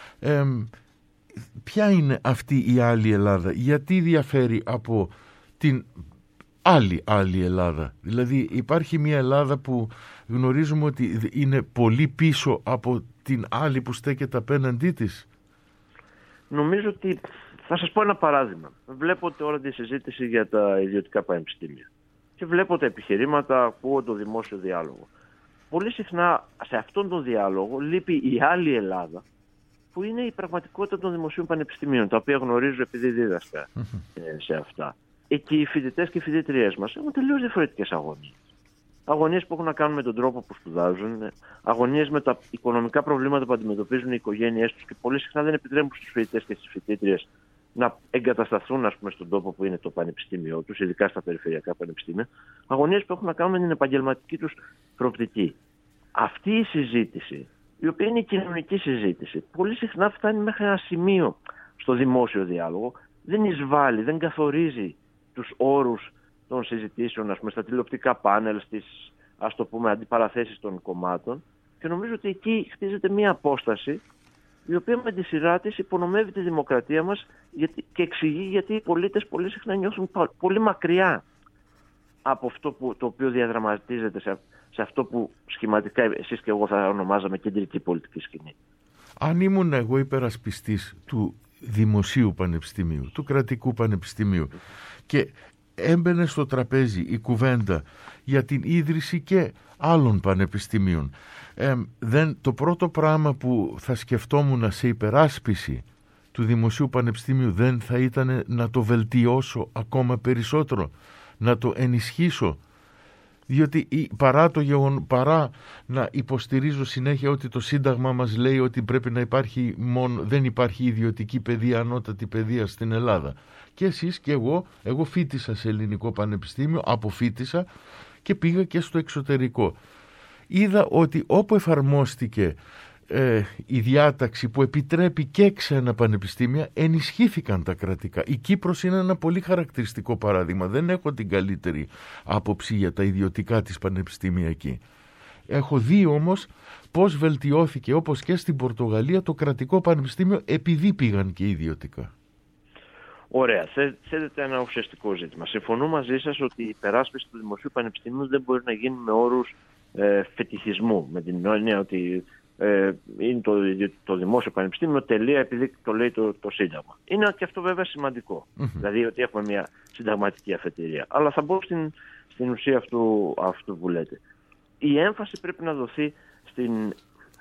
Ποια είναι αυτή η άλλη Ελλάδα, γιατί διαφέρει από την άλλη Ελλάδα? Δηλαδή υπάρχει μια Ελλάδα που γνωρίζουμε ότι είναι πολύ πίσω από την άλλη που στέκεται απέναντί της. Νομίζω ότι θα σας πω ένα παράδειγμα. Βλέπω τώρα τη συζήτηση για τα ιδιωτικά πανεπιστήμια και βλέπω τα επιχειρήματα, ακούω το δημόσιο διάλογο. Πολύ συχνά σε αυτόν τον διάλογο λείπει η άλλη Ελλάδα, που είναι η πραγματικότητα των δημοσίων πανεπιστημίων, τα οποία γνωρίζω επειδή δίδασκα σε αυτά. Εκεί οι φοιτητές και οι φοιτητριές μας έχουν τελείως διαφορετικές αγωνίες. Αγωνίες που έχουν να κάνουν με τον τρόπο που σπουδάζουν, αγωνίες με τα οικονομικά προβλήματα που αντιμετωπίζουν οι οικογένειές τους και πολύ συχνά δεν επιτρέπουν στους φοιτητές και στις φοιτήτριες να εγκατασταθούν, ας πούμε, στον τόπο που είναι το πανεπιστήμιό τους, ειδικά στα περιφερειακά πανεπιστήμια. Αγωνίες που έχουν να κάνουν με την επαγγελματική τους προοπτική. Αυτή η συζήτηση, η οποία είναι η κοινωνική συζήτηση, πολύ συχνά φτάνει μέχρι ένα σημείο στο δημόσιο διάλογο, δεν εισβάλλει, δεν καθορίζει τους όρους των συζητήσεων, ας πούμε, στα τηλεοπτικά πάνελ, στις, ας το πούμε, αντιπαραθέσεις των κομμάτων, και νομίζω ότι εκεί χτίζεται μια απόσταση η οποία με τη σειρά της υπονομεύει τη δημοκρατία μας και εξηγεί γιατί οι πολίτες πολύ συχνά νιώθουν πολύ μακριά από αυτό το οποίο διαδραματίζεται σε αυτό που σχηματικά εσείς και εγώ θα ονομάζαμε κεντρική πολιτική σκηνή. Αν ήμουν εγώ υπερασπιστής του δημοσίου πανεπιστημίου, του κρατικού πανεπιστημίου, και έμπαινε στο τραπέζι η κουβέντα για την ίδρυση και άλλων πανεπιστημίων, το πρώτο πράγμα που θα σκεφτόμουν σε υπεράσπιση του δημοσίου πανεπιστημίου δεν θα ήταν να το βελτιώσω ακόμα περισσότερο, να το ενισχύσω? Διότι παρά να υποστηρίζω συνέχεια ότι το Σύνταγμα μας λέει ότι πρέπει να υπάρχει δεν υπάρχει ιδιωτική παιδεία, ανώτατη παιδεία στην Ελλάδα. Και εσείς και εγώ φοίτησα σε ελληνικό πανεπιστήμιο, αποφοίτησα και πήγα και στο εξωτερικό. Είδα ότι όπου εφαρμόστηκε η διάταξη που επιτρέπει και ξένα πανεπιστήμια, ενισχύθηκαν τα κρατικά. Η Κύπρος είναι ένα πολύ χαρακτηριστικό παράδειγμα. Δεν έχω την καλύτερη άποψη για τα ιδιωτικά της πανεπιστήμια εκεί. Έχω δει όμως πώς βελτιώθηκε, όπως και στην Πορτογαλία, το κρατικό πανεπιστήμιο επειδή πήγαν και ιδιωτικά. Ωραία. Θέτετε ένα ουσιαστικό ζήτημα. Συμφωνώ μαζί σας ότι η υπεράσπιση του δημοσίου πανεπιστημίου δεν μπορεί να γίνει με όρους φετιχισμού, με την έννοια ότι είναι το δημόσιο πανεπιστήμιο τελεία επειδή το λέει το Σύνταγμα. Είναι και αυτό βέβαια σημαντικό. Δηλαδή ότι έχουμε μια συνταγματική αφετηρία. Αλλά θα μπω στην ουσία αυτού που λέτε. Η έμφαση πρέπει να δοθεί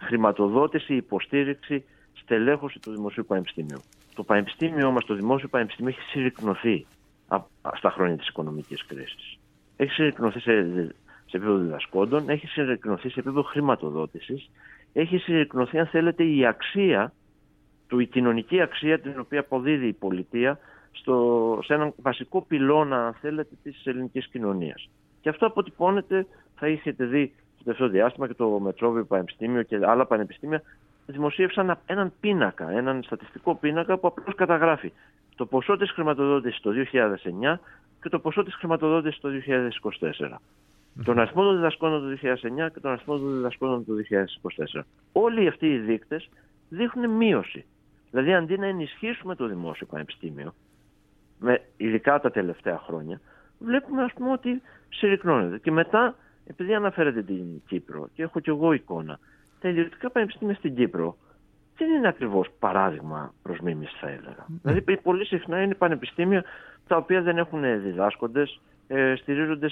χρηματοδότηση, υποστήριξη, στελέχωση του Δημοσίου Πανεπιστημίου. Το Πανεπιστήμιό μας, το Δημόσιο Πανεπιστήμιο, έχει συρρικνωθεί στα χρόνια της οικονομικής κρίσης. Έχει συρρικνωθεί σε επίπεδο διδασκόντων, έχει συρρικνωθεί σε επίπεδο χρηματοδότησης, έχει συρρικνωθεί, αν θέλετε, η αξία η κοινωνική αξία την οποία αποδίδει η πολιτεία σε έναν βασικό πυλώνα, αν θέλετε, της ελληνικής κοινωνίας. Και αυτό αποτυπώνεται, θα είχετε δει στο τελευταίο διάστημα, και το Μετρόβιο Πανεπιστήμιο και άλλα πανεπιστήμια δημοσίευσαν έναν πίνακα, έναν στατιστικό πίνακα που απλώς καταγράφει το ποσό της χρηματοδότησης το 2009 και το ποσό της χρηματοδότησης το 2024. Τον αριθμό των διδασκόντων το 2009 και τον αριθμό των διδασκόντων το 2024. Όλοι αυτοί οι δείκτες δείχνουν μείωση. Δηλαδή, αντί να ενισχύσουμε το Δημόσιο Πανεπιστήμιο, ειδικά τα τελευταία χρόνια, βλέπουμε, ας πούμε, ότι συρρικνώνεται. Και μετά, επειδή αναφέρετε την Κύπρο, και έχω κι εγώ εικόνα, τα ιδιωτικά πανεπιστήμια στην Κύπρο δεν είναι ακριβώς παράδειγμα προς μίμηση, θα έλεγα. Δηλαδή, πολύ συχνά είναι πανεπιστήμια τα οποία δεν έχουν διδάσκοντες, στηρίζονται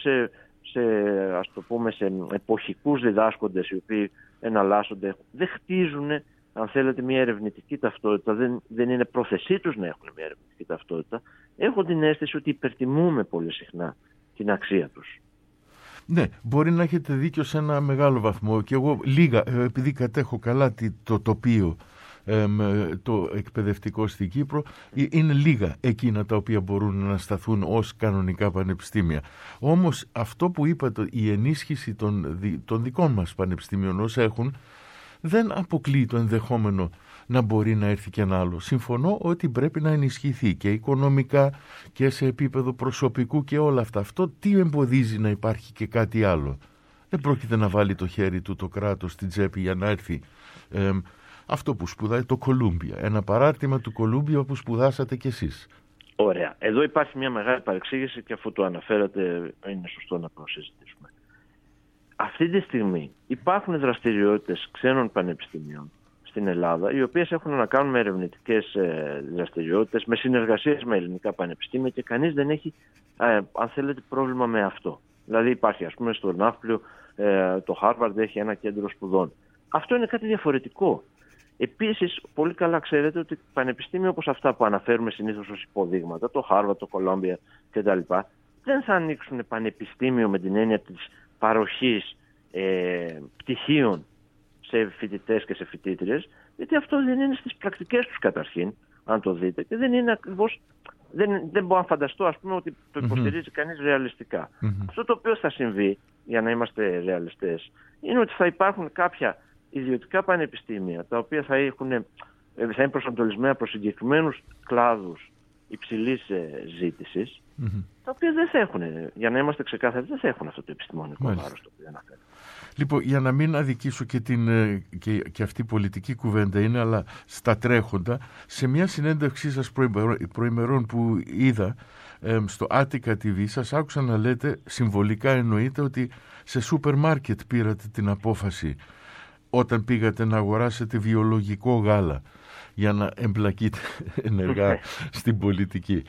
ας το πούμε, σε εποχικούς διδάσκοντες οι οποίοι εναλλάσσονται, δεν χτίζουν, αν θέλετε, μια ερευνητική ταυτότητα, δεν είναι πρόθεσή τους να έχουν μια ερευνητική ταυτότητα. Έχω την αίσθηση ότι υπερτιμούμε πολύ συχνά την αξία τους. Ναι, μπορεί να έχετε δίκιο σε ένα μεγάλο βαθμό, και εγώ λίγα, επειδή κατέχω καλά το τοπίο το εκπαιδευτικό στην Κύπρο, είναι λίγα εκείνα τα οποία μπορούν να σταθούν ως κανονικά πανεπιστήμια. Όμως αυτό που είπατε, η ενίσχυση των δικών μας πανεπιστήμιων όσα έχουν, δεν αποκλείει το ενδεχόμενο να μπορεί να έρθει και ένα άλλο. Συμφωνώ ότι πρέπει να ενισχυθεί και οικονομικά και σε επίπεδο προσωπικού και όλα αυτά. Αυτό τι εμποδίζει να υπάρχει και κάτι άλλο? Δεν πρόκειται να βάλει το χέρι του το κράτος στην τσέπη για να έρθει αυτό που σπουδάει το Κολούμπια, ένα παράρτημα του Κολούμπια που σπουδάσατε κι εσείς. Ωραία. Εδώ υπάρχει μια μεγάλη παρεξήγηση και αφού το αναφέρατε είναι σωστό να το συζητήσουμε. Αυτή τη στιγμή υπάρχουν δραστηριότητες ξένων πανεπιστημίων στην Ελλάδα, οι οποίες έχουν να κάνουν με ερευνητικές δραστηριότητες, με συνεργασίες με ελληνικά πανεπιστήμια, και κανείς δεν έχει, αν θέλετε, πρόβλημα με αυτό. Δηλαδή υπάρχει, ας πούμε, στο Ναύπλιο το Harvard έχει ένα κέντρο σπουδών. Αυτό είναι κάτι διαφορετικό. Επίσης, πολύ καλά ξέρετε ότι πανεπιστήμια όπως αυτά που αναφέρουμε συνήθως ως υποδείγματα, το Harvard, το Columbia κτλ., δεν θα ανοίξουν πανεπιστήμιο με την έννοια της παροχής πτυχίων σε φοιτητές και σε φοιτήτριες, γιατί αυτό δεν είναι στις πρακτικές τους καταρχήν, αν το δείτε, και δεν είναι ακριβώς, δεν μπορώ να φανταστώ, ας πούμε, ότι το υποστηρίζει κανείς ρεαλιστικά. Αυτό το οποίο θα συμβεί, για να είμαστε ρεαλιστές, είναι ότι θα υπάρχουν κάποια ιδιωτικά πανεπιστήμια τα οποία θα είναι προσανατολισμένα προς συγκεκριμένους κλάδους υψηλής ζήτησης, τα οποία δεν θα έχουν, για να είμαστε ξεκάθαροι, δεν θα έχουν αυτό το επιστημονικό βάρος το οποίο αναφέρω. Λοιπόν, για να μην αδικήσω και αυτή η πολιτική κουβέντα είναι, αλλά στα τρέχοντα, σε μια συνέντευξή σας προημερών που είδα στο Attica TV, σας άκουσα να λέτε, συμβολικά εννοείται, ότι σε σούπερ μάρκετ πήρατε την απόφαση όταν πήγατε να αγοράσετε βιολογικό γάλα για να εμπλακείτε ενεργά στην πολιτική.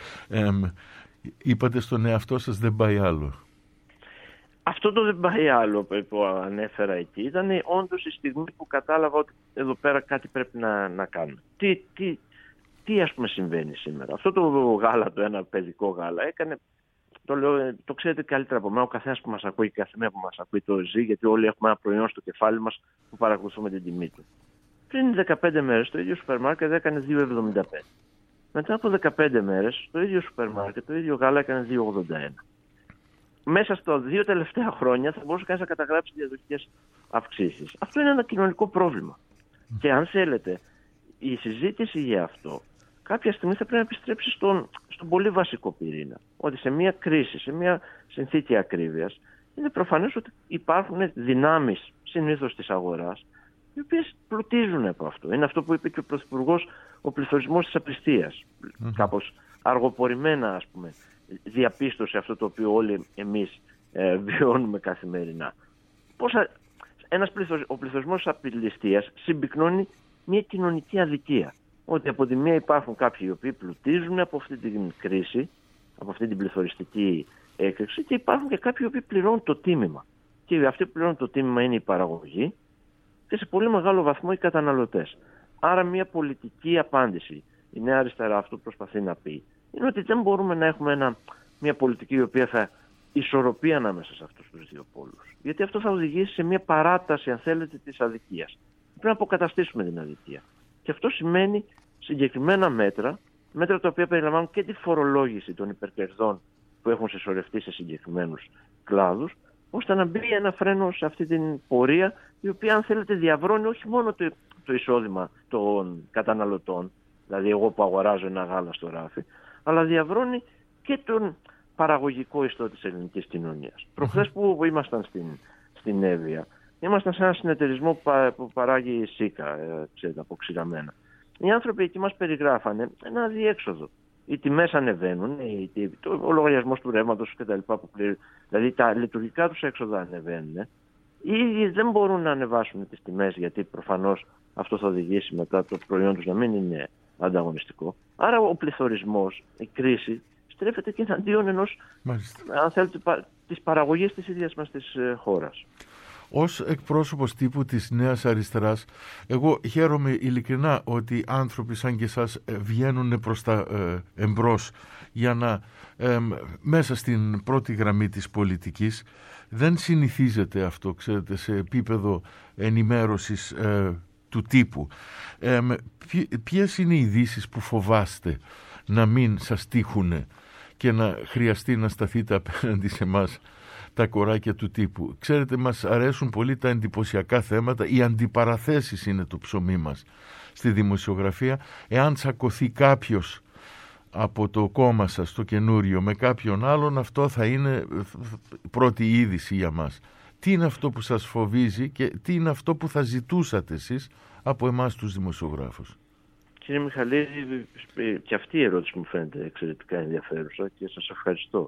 Είπατε στον εαυτό σας δεν πάει άλλο. Αυτό το δεν πάει άλλο που ανέφερα εκεί ήταν όντως η στιγμή που κατάλαβα ότι εδώ πέρα κάτι πρέπει να κάνουμε. Τι ας πούμε συμβαίνει σήμερα? Αυτό το γάλα, το ένα παιδικό γάλα, έκανε, το ξέρετε καλύτερα από μένα, ο καθένας που μας ακούει και η καθεμία που μας ακούει το ζει, γιατί όλοι έχουμε ένα προϊόν στο κεφάλι μας που παρακολουθούμε την τιμή του. Πριν 15 μέρες το ίδιο σούπερ μάρκετ έκανε 2,75. Μετά από 15 μέρες το ίδιο σούπερ μάρκετ, το ίδιο γάλα έκανε 2,81. Μέσα στα 2 τελευταία χρόνια θα μπορούσε κανείς να καταγράψει διαδοχικές αυξήσεις. Αυτό είναι ένα κοινωνικό πρόβλημα. Και αν θέλετε, η συζήτηση για αυτό κάποια στιγμή θα πρέπει να επιστρέψει στον πολύ βασικό πυρήνα. Ότι σε μια κρίση, σε μια συνθήκη ακρίβειας, είναι προφανές ότι υπάρχουν δυνάμεις συνήθως της αγοράς, οι οποίες πλουτίζουν από αυτό. Είναι αυτό που είπε και ο Πρωθυπουργός, ο πληθωρισμός της απληστίας. Κάπως αργοπορημένα, ας πούμε, διαπίστωσε αυτό το οποίο όλοι εμείς βιώνουμε καθημερινά. Ο πληθωρισμός της απληστίας συμπυκνώνει μια κοινωνική αδικία. Ότι από τη μία υπάρχουν κάποιοι οι οποίοι πλουτίζουν από αυτή την κρίση, από αυτή την πληθωριστική έκρηξη, και υπάρχουν και κάποιοι οι οποίοι πληρώνουν το τίμημα. Και αυτοί που πληρώνουν το τίμημα είναι η παραγωγή, και σε πολύ μεγάλο βαθμό οι καταναλωτές. Άρα μια πολιτική απάντηση, η Νέα Αριστερά αυτό που προσπαθεί να πει, είναι ότι δεν μπορούμε να έχουμε μια πολιτική η οποία θα ισορροπεί ανάμεσα σε αυτούς τους δύο πόλους. Γιατί αυτό θα οδηγήσει σε μια παράταση, αν θέλετε, της αδικίας. Πρέπει να αποκαταστήσουμε την αδικία. Και αυτό σημαίνει συγκεκριμένα μέτρα τα οποία περιλαμβάνουν και τη φορολόγηση των υπερκερδών που έχουν συσσωρευτεί σε συγκεκριμένους κλάδους, ώστε να μπει ένα φρένο σε αυτή την πορεία, η οποία, αν θέλετε, διαβρώνει όχι μόνο το εισόδημα των καταναλωτών, δηλαδή εγώ που αγοράζω ένα γάλα στο ράφι, αλλά διαβρώνει και τον παραγωγικό ιστό της ελληνικής κοινωνίας. Προχθές που ήμασταν στην Εύβοια, ήμασταν σε ένα συνεταιρισμό που παράγει σίκα, ξέρετε, από ξηραμένα. Οι άνθρωποι εκεί μας περιγράφανε ένα αδιέξοδο. Οι τιμές ανεβαίνουν, ο λογαριασμός του ρεύματος κτλ. Δηλαδή τα λειτουργικά τους έξοδα ανεβαίνουν. Ή δεν μπορούν να ανεβάσουν τις τιμές, γιατί προφανώς αυτό θα οδηγήσει μετά το προϊόν τους να μην είναι ανταγωνιστικό. Άρα ο πληθωρισμός, η κρίση, στρέφεται και εναντίον ενός, αν θέλετε, της παραγωγής της ίδιας μας της χώρας. Ως εκπρόσωπος τύπου της Νέας Αριστεράς, εγώ χαίρομαι ειλικρινά ότι άνθρωποι σαν και εσάς βγαίνουν προς τα εμπρός για να μέσα στην πρώτη γραμμή της πολιτικής. Δεν συνηθίζεται αυτό, ξέρετε, σε επίπεδο ενημέρωσης του τύπου. Ποιες είναι οι ειδήσεις που φοβάστε να μην σας τύχουνε και να χρειαστεί να σταθείτε απέναντι σε εμάς, τα κοράκια του τύπου? Ξέρετε, μας αρέσουν πολύ τα εντυπωσιακά θέματα, οι αντιπαραθέσεις είναι το ψωμί μας στη δημοσιογραφία. Εάν τσακωθεί κάποιος από το κόμμα σας το καινούριο με κάποιον άλλον, αυτό θα είναι πρώτη είδηση για μας. Τι είναι αυτό που σας φοβίζει και τι είναι αυτό που θα ζητούσατε εσείς από εμάς τους δημοσιογράφους? Κύριε Μιχαλίδη, και αυτή η ερώτηση μου φαίνεται εξαιρετικά ενδιαφέρουσα και σας ευχαριστώ.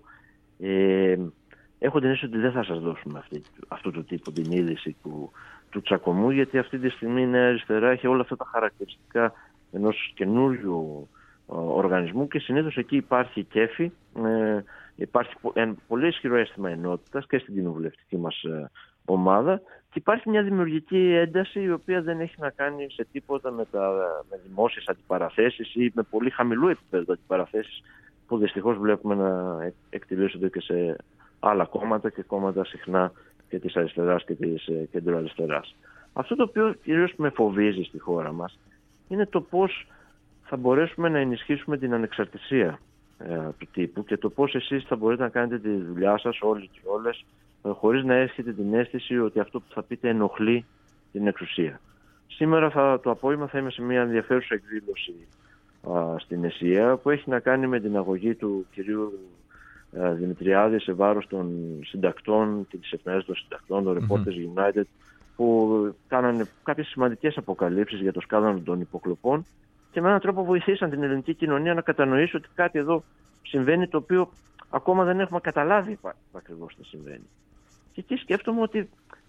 Έχω την αίσθηση ότι δεν θα σας δώσουμε αυτού του τύπου την είδηση του τσακωμού, γιατί αυτή τη στιγμή η Νέα Αριστερά έχει όλα αυτά τα χαρακτηριστικά ενός καινούριου οργανισμού και συνήθως εκεί υπάρχει κέφι, υπάρχει πολύ ισχυρό αίσθημα ενότητας και στην κοινοβουλευτική μας ομάδα και υπάρχει μια δημιουργική ένταση η οποία δεν έχει να κάνει σε τίποτα με δημόσιες αντιπαραθέσεις ή με πολύ χαμηλού επίπεδου αντιπαραθέσεις που δυστυχώς βλέπουμε να εκτελήσονται και σε άλλα κόμματα και κόμματα συχνά και της αριστεράς και της κεντροαριστεράς. Αυτό το οποίο κυρίως με φοβίζει στη χώρα μας είναι το πώς θα μπορέσουμε να ενισχύσουμε την ανεξαρτησία του τύπου και το πώς εσείς θα μπορείτε να κάνετε τη δουλειά σας όλοι και όλες χωρίς να έχετε την αίσθηση ότι αυτό που θα πείτε ενοχλεί την εξουσία. Σήμερα το απόγευμα θα είμαι σε μια ενδιαφέρουσα εκδήλωση στην ΕΣΥΑ που έχει να κάνει με την αγωγή του κυρίου Δημητριάδη σε βάρος των συντακτών και της εφημερίδας των συντακτών, των Reporters United, που κάνανε κάποιες σημαντικές αποκαλύψεις για το σκάνδαλο των υποκλοπών και με έναν τρόπο βοηθήσαν την ελληνική κοινωνία να κατανοήσει ότι κάτι εδώ συμβαίνει το οποίο ακόμα δεν έχουμε καταλάβει ακριβώς τι συμβαίνει. Και εκεί σκέφτομαι ότι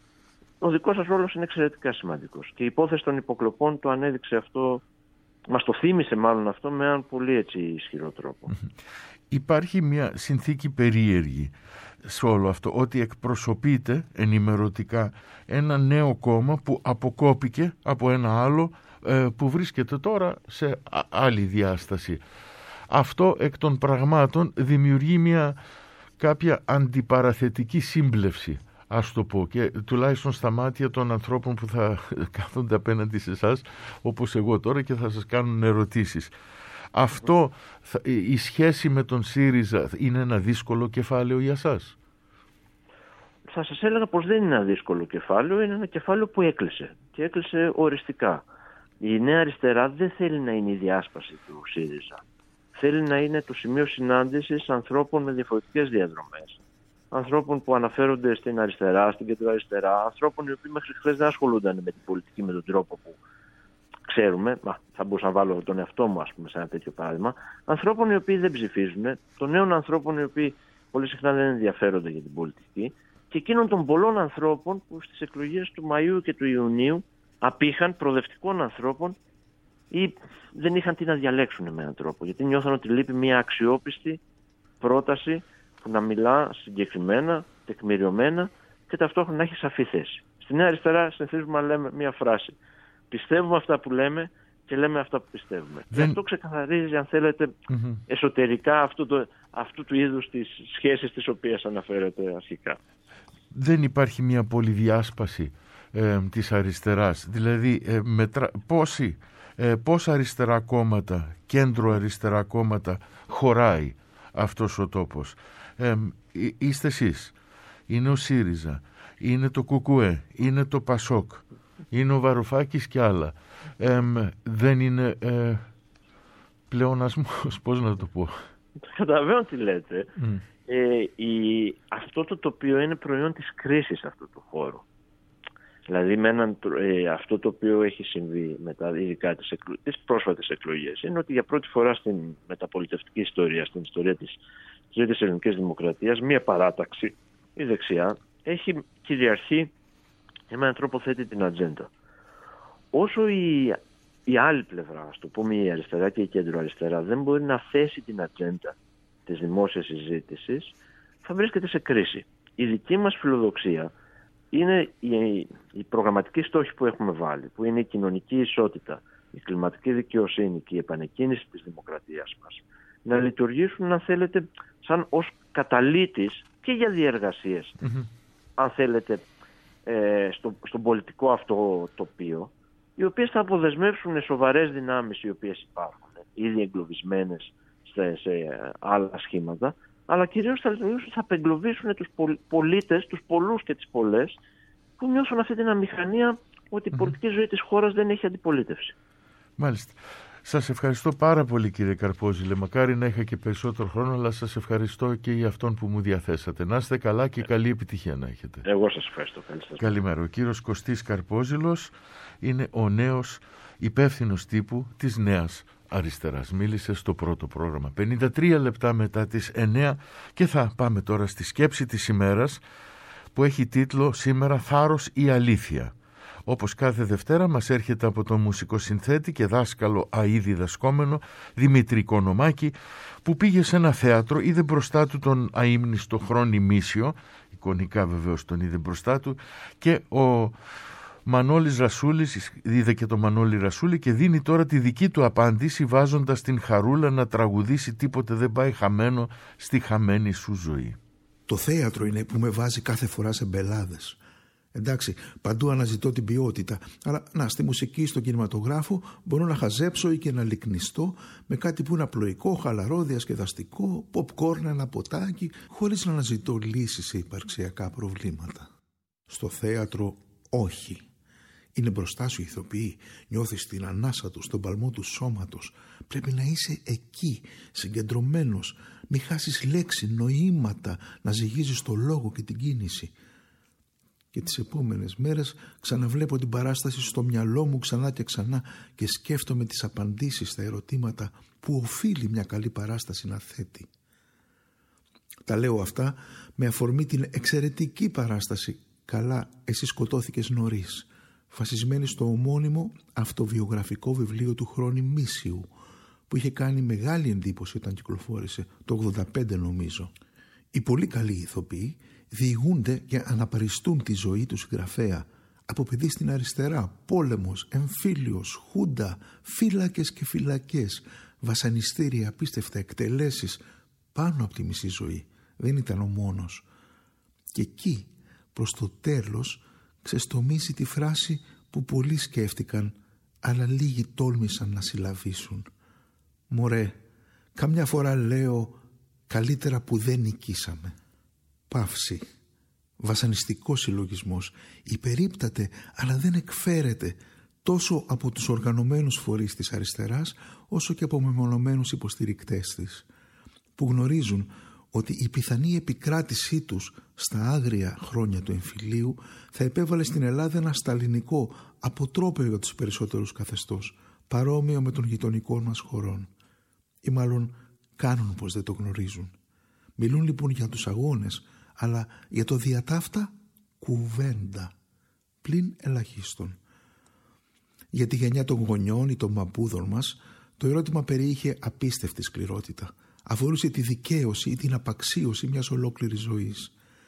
ο δικός σας ρόλος είναι εξαιρετικά σημαντικός και η υπόθεση των υποκλοπών το ανέδειξε αυτό, μας το θύμισε μάλλον αυτό με έναν πολύ έτσι ισχυρό τρόπο. Υπάρχει μια συνθήκη περίεργη σε όλο αυτό, ότι εκπροσωπείται ενημερωτικά ένα νέο κόμμα που αποκόπηκε από ένα άλλο που βρίσκεται τώρα σε άλλη διάσταση. Αυτό εκ των πραγμάτων δημιουργεί μια κάποια αντιπαραθετική σύμπλευση, ας το πω, και τουλάχιστον στα μάτια των ανθρώπων που θα κάθονται απέναντι σε εσάς όπως εγώ τώρα και θα σας κάνουν ερωτήσεις. Αυτό, η σχέση με τον ΣΥΡΙΖΑ είναι ένα δύσκολο κεφάλαιο για σας? Θα σας έλεγα πως δεν είναι ένα δύσκολο κεφάλαιο, είναι ένα κεφάλαιο που έκλεισε και έκλεισε οριστικά. Η Νέα Αριστερά δεν θέλει να είναι η διάσπαση του ΣΥΡΙΖΑ. Θέλει να είναι το σημείο συνάντησης ανθρώπων με διαφορετικές διαδρομές. Ανθρώπων που αναφέρονται στην αριστερά, στην κεντροαριστερά, ανθρώπων οι οποίοι μέχρι χθες δεν ασχολούνταν με την πολιτική με τον τρόπο που ξέρουμε, θα μπορούσα να βάλω τον εαυτό μου, ας πούμε, σε ένα τέτοιο παράδειγμα, ανθρώπων οι οποίοι δεν ψηφίζουν, των νέων ανθρώπων οι οποίοι πολύ συχνά δεν ενδιαφέρονται για την πολιτική και εκείνων των πολλών ανθρώπων που στις εκλογές του Μαΐου και του Ιουνίου απήχαν, προοδευτικών ανθρώπων, ή δεν είχαν τι να διαλέξουν με έναν τρόπο, γιατί νιώθαν ότι λείπει μια αξιόπιστη πρόταση που να μιλά συγκεκριμένα, τεκμηριωμένα και ταυτόχρονα να έχει σαφή θέση. Στη Νέα Αριστερά συνηθίζουμε να λέμε μία φράση. Πιστεύουμε αυτά που λέμε και λέμε αυτά που πιστεύουμε. Και αυτό ξεκαθαρίζει, αν θέλετε, εσωτερικά αυτού του είδους τις σχέσεις τις οποίες αναφέρεται αρχικά. Δεν υπάρχει μια πολυδιάσπαση της αριστεράς. Δηλαδή, πόσα αριστερά κόμματα, κέντρο αριστερά κόμματα χωράει αυτός ο τόπος. Είστε εσείς, είναι ο ΣΥΡΙΖΑ, είναι το ΚΚΕ, είναι το ΠΑΣΟΚ, είναι ο Βαρουφάκης και άλλα. Δεν είναι πλεονασμός, πώς να το πω. Καταλαβαίνω τι λέτε. Αυτό το τοπίο είναι προϊόν της κρίσης αυτού του χώρου. Δηλαδή αυτό το οποίο έχει συμβεί μετά, ειδικά τις πρόσφατες εκλογές, είναι ότι για πρώτη φορά στην μεταπολιτευτική ιστορία, στην ιστορία της τρίτης ελληνικής δημοκρατίας, μία παράταξη, η δεξιά, έχει κυριαρχεί και με έναν τρόπο θέτει την ατζέντα. Όσο η άλλη πλευρά, ας το πούμε η αριστερά και η κέντρο αριστερά, δεν μπορεί να θέσει την ατζέντα της δημόσιας συζήτησης, θα βρίσκεται σε κρίση. Η δική μας φιλοδοξία είναι οι προγραμματικοί στόχοι που έχουμε βάλει, που είναι η κοινωνική ισότητα, η κλιματική δικαιοσύνη και η επανεκκίνηση της δημοκρατίας μας, να λειτουργήσουν, αν θέλετε, σαν ως καταλύτης και για διεργασίες, αν θέλετε, στον πολιτικό αυτό τοπίο, οι οποίες θα αποδεσμεύσουν σοβαρές δυνάμεις οι οποίες υπάρχουν, ήδη εγκλωβισμένες σε άλλα σχήματα, αλλά κυρίως θα απεγκλωβίσουν τους πολίτες, τους πολλούς και τις πολλές, που νιώθουν αυτή την αμηχανία ότι η πολιτική ζωή της χώρας δεν έχει αντιπολίτευση. Μάλιστα. Σας ευχαριστώ πάρα πολύ, κύριε Καρπόζηλε. Μακάρι να είχα και περισσότερο χρόνο, αλλά σας ευχαριστώ και για αυτόν που μου διαθέσατε. Να είστε καλά και καλή επιτυχία να έχετε. Εγώ σας ευχαριστώ. Καλημέρα. Ο κύριος Κωστής Καρπόζηλος είναι ο νέος υπεύθυνος τύπου της Νέας Αριστεράς. Μίλησε στο πρώτο πρόγραμμα. 53 λεπτά μετά τις 9 και θα πάμε τώρα στη σκέψη της ημέρας, που έχει τίτλο σήμερα «Θάρρος ή αλήθεια». Όπως κάθε Δευτέρα μας έρχεται από τον μουσικοσυνθέτη και δάσκαλο αεί διδασκόμενο Δημήτρη Οικονομάκη, που πήγε σε ένα θέατρο, είδε μπροστά του τον αείμνηστο Χρόνη Μίσιο, εικονικά βεβαίως τον είδε μπροστά του, και ο Μανώλης Ρασούλης είδε και τον Μανώλη Ρασούλη και δίνει τώρα τη δική του απάντηση, βάζοντας την Χαρούλα να τραγουδήσει «Τίποτε δεν πάει χαμένο στη χαμένη σου ζωή». Το θέατρο είναι που με βάζει κάθε φορά σε μπελάδες. Εντάξει, παντού αναζητώ την ποιότητα, αλλά στη μουσική, στον κινηματογράφο μπορώ να χαζέψω ή και να λυκνιστώ με κάτι που είναι απλοϊκό, χαλαρό, διασκεδαστικό, popcorn, ένα ποτάκι, χωρίς να αναζητώ λύσεις σε υπαρξιακά προβλήματα. Στο θέατρο όχι. Είναι μπροστά σου οι ηθοποιοί, νιώθεις την ανάσα τους, τον παλμό του σώματος. Πρέπει να είσαι εκεί, συγκεντρωμένος, μη χάσεις λέξη, νοήματα, να ζυγίζεις το λόγο και την κίνηση. Και τις επόμενες μέρες ξαναβλέπω την παράσταση στο μυαλό μου ξανά και ξανά και σκέφτομαι τις απαντήσεις στα ερωτήματα που οφείλει μια καλή παράσταση να θέτει. Τα λέω αυτά με αφορμή την εξαιρετική παράσταση «Καλά, εσύ σκοτώθηκες νωρίς», φασισμένη στο ομώνυμο αυτοβιογραφικό βιβλίο του Χρόνη Μίσιου, που είχε κάνει μεγάλη εντύπωση όταν κυκλοφόρησε, το 85 νομίζω. Οι πολύ καλοί ηθοποιοί διηγούνται και αναπαριστούν τη ζωή του συγγραφέα, από παιδί στην αριστερά, πόλεμος, εμφύλιος, χούντα, φύλακες και φυλακές, βασανιστήρια, απίστευτα εκτελέσεις, πάνω από τη μισή ζωή. Δεν ήταν ο μόνος. Και εκεί, προς το τέλος, ξεστομίζει τη φράση που πολλοί σκέφτηκαν, αλλά λίγοι τόλμησαν να συλλαβήσουν. «Μωρέ, καμιά φορά λέω, καλύτερα που δεν νικήσαμε». Παύση. Βασανιστικός συλλογισμός. Υπερίπταται, αλλά δεν εκφέρεται τόσο από τους οργανωμένους φορείς της αριστεράς, όσο και από μεμονωμένους υποστηρικτές της, που γνωρίζουν ότι η πιθανή επικράτησή τους στα άγρια χρόνια του εμφυλίου θα επέβαλε στην Ελλάδα ένα σταλινικό, αποτρόπαιο για τους περισσότερους καθεστώς, παρόμοιο με των γειτονικών μας χωρών. Ή μάλλον κάνουν πως δεν το γνωρίζουν. Μιλούν λοιπόν για τους αγώνες, αλλά για το διατάφτα κουβέντα, πλην ελαχίστων. Για τη γενιά των γονιών ή των μαμπούδων μας, το ερώτημα περιείχε απίστευτη σκληρότητα. Αφορούσε τη δικαίωση ή την απαξίωση μιας ολόκληρης ζωής.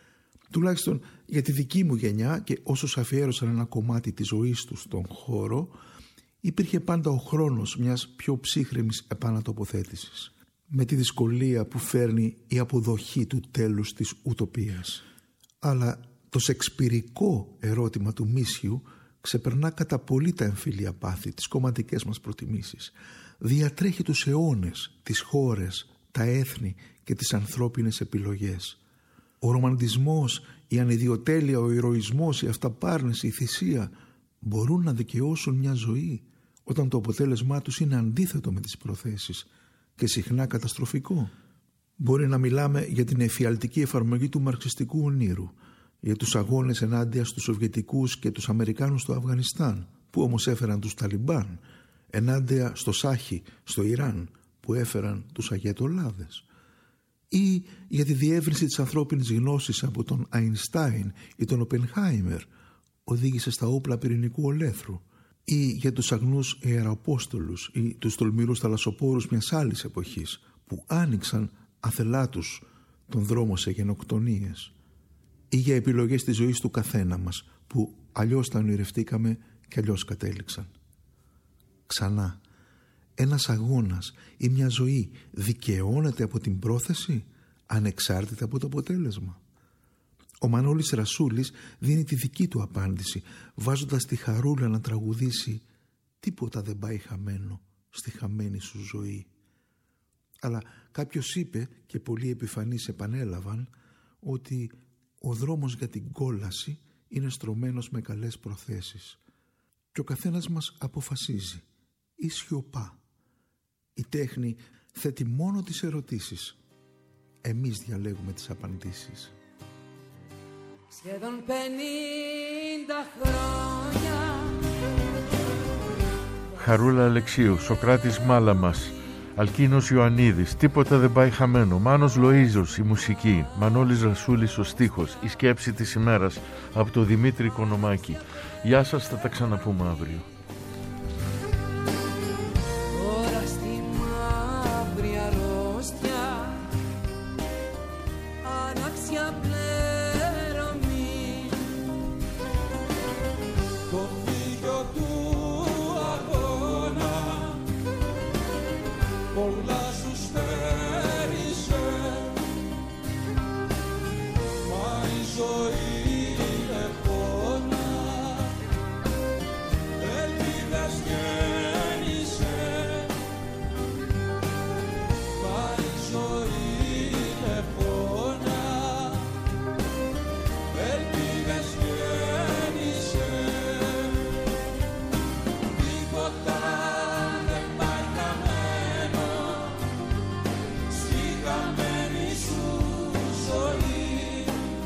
Τουλάχιστον για τη δική μου γενιά και όσους αφιέρωσαν ένα κομμάτι της ζωής τους στον χώρο, υπήρχε πάντα ο χρόνος μιας πιο ψύχρεμης επανατοποθέτησης, με τη δυσκολία που φέρνει η αποδοχή του τέλους της ουτοπίας. Αλλά το σεξπυρικό ερώτημα του Μίσιου ξεπερνά κατά πολύ τα εμφύλια πάθη, τις κομματικές μας προτιμήσεις. Διατρέχει τους αιώνες, τις χώρες, τα έθνη και τις ανθρώπινες επιλογές. Ο ρομαντισμός, η ανιδιοτέλεια, ο ηρωισμός, η αυταπάρνηση, η θυσία μπορούν να δικαιώσουν μια ζωή όταν το αποτέλεσμά τους είναι αντίθετο με τις προθέσεις και συχνά καταστροφικό. Μπορεί να μιλάμε για την εφιαλτική εφαρμογή του μαρξιστικού ονείρου, για τους αγώνες ενάντια στους Σοβιετικούς και τους Αμερικάνους στο Αφγανιστάν, που όμως έφεραν τους Ταλιμπάν, ενάντια στο Σάχι, στο Ιράν, που έφεραν τους Αγιατολάδες, ή για τη διεύρυνση της ανθρώπινης γνώσης από τον Αϊνστάιν ή τον Οπενχάιμερ, οδήγησε στα όπλα πυρηνικού ολέθρου, ή για τους αγνούς ιεραπόστολους ή τους τολμηρούς θαλασσοπόρους μιας άλλης εποχής, που άνοιξαν αθελά τους τον δρόμο σε γενοκτονίες, ή για επιλογές της ζωής του καθένα μας που αλλιώς τα ονειρευτήκαμε και αλλιώς κατέληξαν. Ξανά, ένας αγώνας ή μια ζωή δικαιώνεται από την πρόθεση ανεξάρτητα από το αποτέλεσμα. Ο Μανώλης Ρασούλης δίνει τη δική του απάντηση, βάζοντας τη Χαρούλα να τραγουδήσει «Τίποτα δεν πάει χαμένο στη χαμένη σου ζωή». Αλλά κάποιος είπε, και πολλοί επιφανείς επανέλαβαν, ότι ο δρόμος για την κόλαση είναι στρωμένος με καλές προθέσεις και ο καθένας μας αποφασίζει ή σιωπά. Η τέχνη θέτει μόνο τις ερωτήσεις, εμείς διαλέγουμε τις απαντήσεις. Σχεδόν 50 χρόνια. Χαρούλα Αλεξίου, Σοκράτης Μάλαμας, Αλκίνος Ιωαννίδης, «Τίποτα δεν πάει χαμένο», Μάνος Λοΐζος, η μουσική, Μανώλης Ρασούλης, ο στίχος, η σκέψη της ημέρας από το Δημήτρη Κονομάκη. Γεια σας, θα τα ξαναπούμε αύριο. Τώρα στη μαύρη αρρώστια ανάξια πλέρωμη, το φύγιο του αγώνα πολλά σου στέρισε, μα η ζωή είναι πόνα, ελπίδες γέννησε, μα η ζωή είναι πόνα, ελπίδες γέννησε. Τίποτα δεν πάει χαμένο στη χαμένη σου ζωή,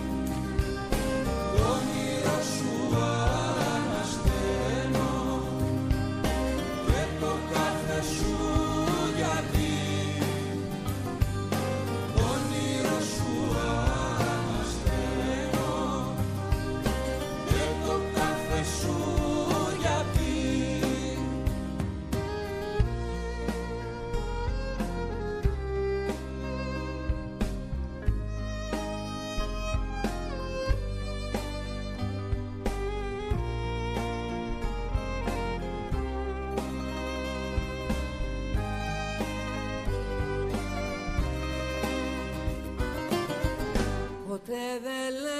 το όνειρο σου ανασταίνω και το κάθε σου γιατί, το όνειρο σου ανασταίνω και το κάθε σου γιατί. ποτέ δεν